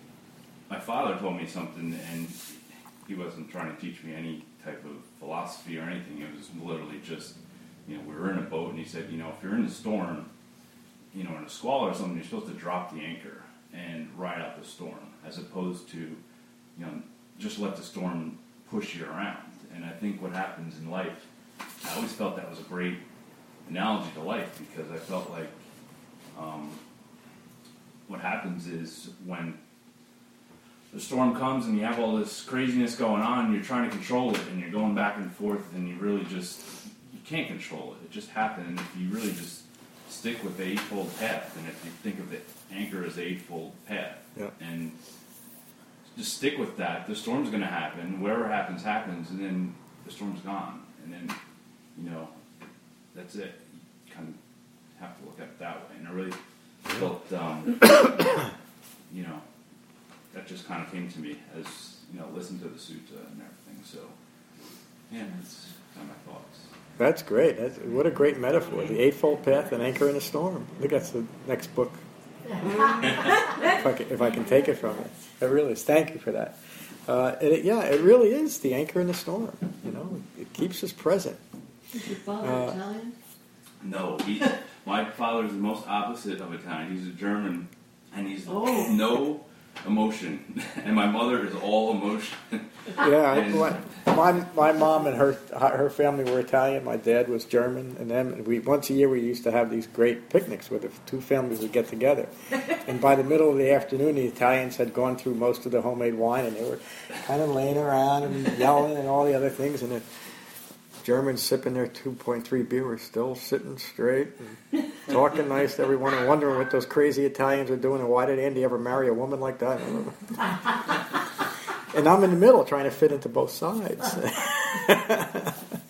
Speaker 11: my father told me something, and he wasn't trying to teach me any type of philosophy or anything. It was literally just, you know, we were in a boat, and he said, you know, if you're in a storm, you know, in a squall or something, you're supposed to drop the anchor and ride out the storm, as opposed to, you know, just let the storm push you around. And I think what happens in life, I always felt that was a great analogy to life, because I felt like um, what happens is when the storm comes and you have all this craziness going on, you're trying to control it, and you're going back and forth, and you really just, you can't control it. It just happened. And if you really just stick with the eightfold path, and if you think of the anchor as the eightfold path,
Speaker 2: yeah.
Speaker 11: and just stick with that, the storm's going to happen. Whatever happens, happens, and then the storm's gone. And then, you know, that's it. You kind of have to look at it that way. And I really felt, um, you know, that just kind of came to me as, you know, listen to the sutta and everything. So, yeah, that's kind of my thoughts.
Speaker 2: That's great. That's, what a great metaphor. The Eightfold Path and Anchor in a Storm. I think that's the next book. if, I can, if I can take it from it. It really is. Thank you for that. Uh, and it, yeah, it really is the anchor in the storm. You know, it keeps us present.
Speaker 10: Is your father
Speaker 2: Uh,
Speaker 10: Italian?
Speaker 11: No, he, my father is the most opposite of Italian. He's a German, and he's
Speaker 10: Oh.
Speaker 11: no emotion, and my mother is all emotion.
Speaker 2: Yeah, I,
Speaker 11: And-
Speaker 2: my, my my mom and her her family were Italian. My dad was German, and then we once a year we used to have these great picnics where the two families would get together. And by the middle of the afternoon, the Italians had gone through most of the homemade wine, and they were kind of laying around and yelling and all the other things, and the Germans sipping their two point three beer were still sitting straight and talking nice to everyone and wondering what those crazy Italians are doing and why did Andy ever marry a woman like that? I don't know. And I'm in the middle trying to fit into both sides. uh,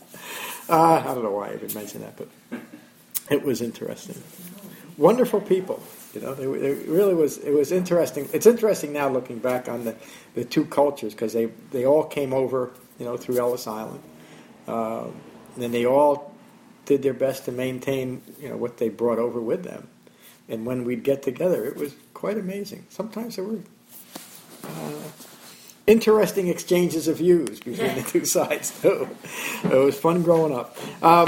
Speaker 2: I don't know why I even mentioned that, but it was interesting. Wonderful people, you know. They, they really was. It was interesting. It's interesting now looking back on the, the two cultures, because they they all came over, you know, through Ellis Island, uh, and they all did their best to maintain, you know, what they brought over with them. And when we'd get together, it was quite amazing. Sometimes there were Uh, interesting exchanges of views between the two sides, too. It was fun growing up. Um,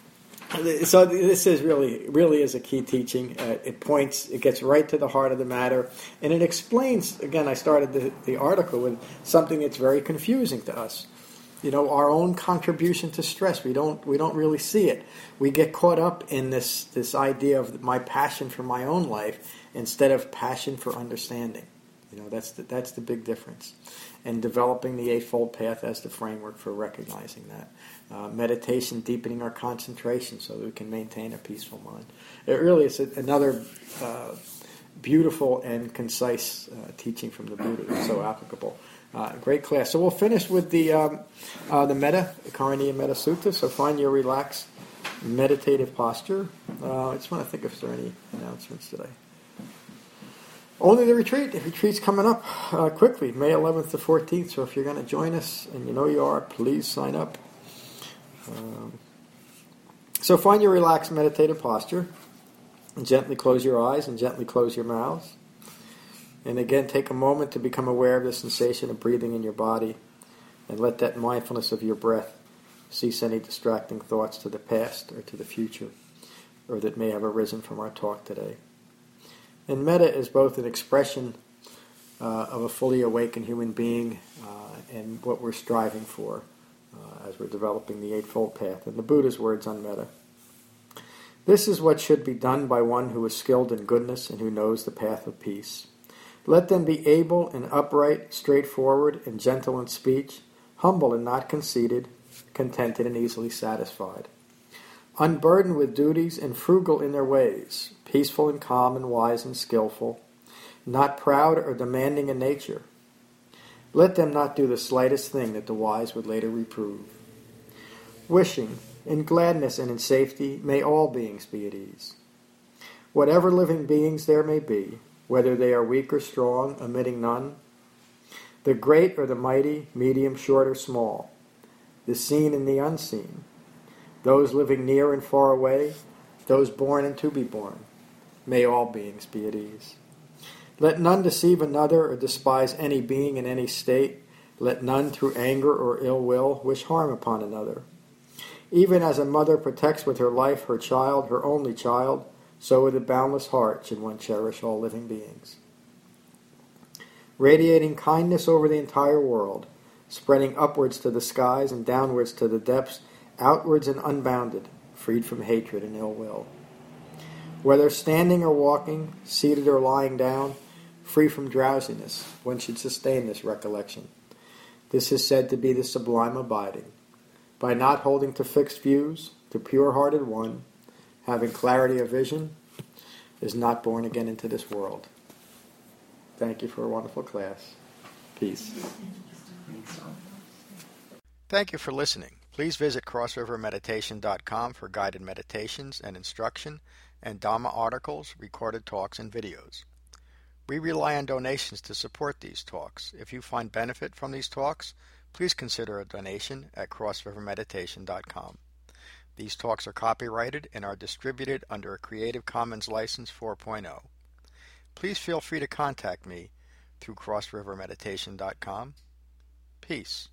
Speaker 2: so this is really, really is a key teaching. Uh, it points, it gets right to the heart of the matter, and it explains. Again, I started the, the article with something that's very confusing to us. You know, our own contribution to stress. We don't, we don't really see it. We get caught up in this this idea of my passion for my own life instead of passion for understanding. You know, that's the, that's the big difference. And developing the Eightfold Path as the framework for recognizing that. Uh, meditation, deepening our concentration so that we can maintain a peaceful mind. It really is a, another uh, beautiful and concise uh, teaching from the Buddha. It's so applicable. Uh, great class. So we'll finish with the um, uh, the Metta, the Karaniya Metta Sutta. So find your relaxed meditative posture. Uh, I just want to think if there are any announcements today. Only the retreat. The retreat's coming up uh, quickly, May eleventh to fourteenth. So if you're going to join us, and you know you are, please sign up. Um, so find your relaxed meditative posture, and gently close your eyes and gently close your mouths. And again, take a moment to become aware of the sensation of breathing in your body, and let that mindfulness of your breath cease any distracting thoughts to the past or to the future, or that may have arisen from our talk today. And metta is both an expression uh, of a fully awakened human being uh, and what we're striving for uh, as we're developing the Eightfold Path, and the Buddha's words on metta. This is what should be done by one who is skilled in goodness and who knows the path of peace. Let them be able and upright, straightforward and gentle in speech, humble and not conceited, contented and easily satisfied, unburdened with duties and frugal in their ways, peaceful and calm and wise and skillful, not proud or demanding in nature. Let them not do the slightest thing that the wise would later reprove. Wishing, in gladness and in safety, may all beings be at ease. Whatever living beings there may be, whether they are weak or strong, omitting none, the great or the mighty, medium, short or small, the seen and the unseen, those living near and far away, those born and to be born, may all beings be at ease. Let none deceive another or despise any being in any state. Let none through anger or ill will wish harm upon another. Even as a mother protects with her life her child, her only child, so with a boundless heart should one cherish all living beings. Radiating kindness over the entire world, spreading upwards to the skies and downwards to the depths, outwards and unbounded, freed from hatred and ill will. Whether standing or walking, seated or lying down, free from drowsiness, one should sustain this recollection. This is said to be the sublime abiding. By not holding to fixed views, the pure-hearted one, having clarity of vision, is not born again into this world. Thank you for a wonderful class. Peace.
Speaker 1: Thank you for listening. Please visit cross river meditation dot com for guided meditations and instruction and Dhamma articles, recorded talks, and videos. We rely on donations to support these talks. If you find benefit from these talks, please consider a donation at cross river meditation dot com. These talks are copyrighted and are distributed under a Creative Commons License four point oh. Please feel free to contact me through cross river meditation dot com. Peace.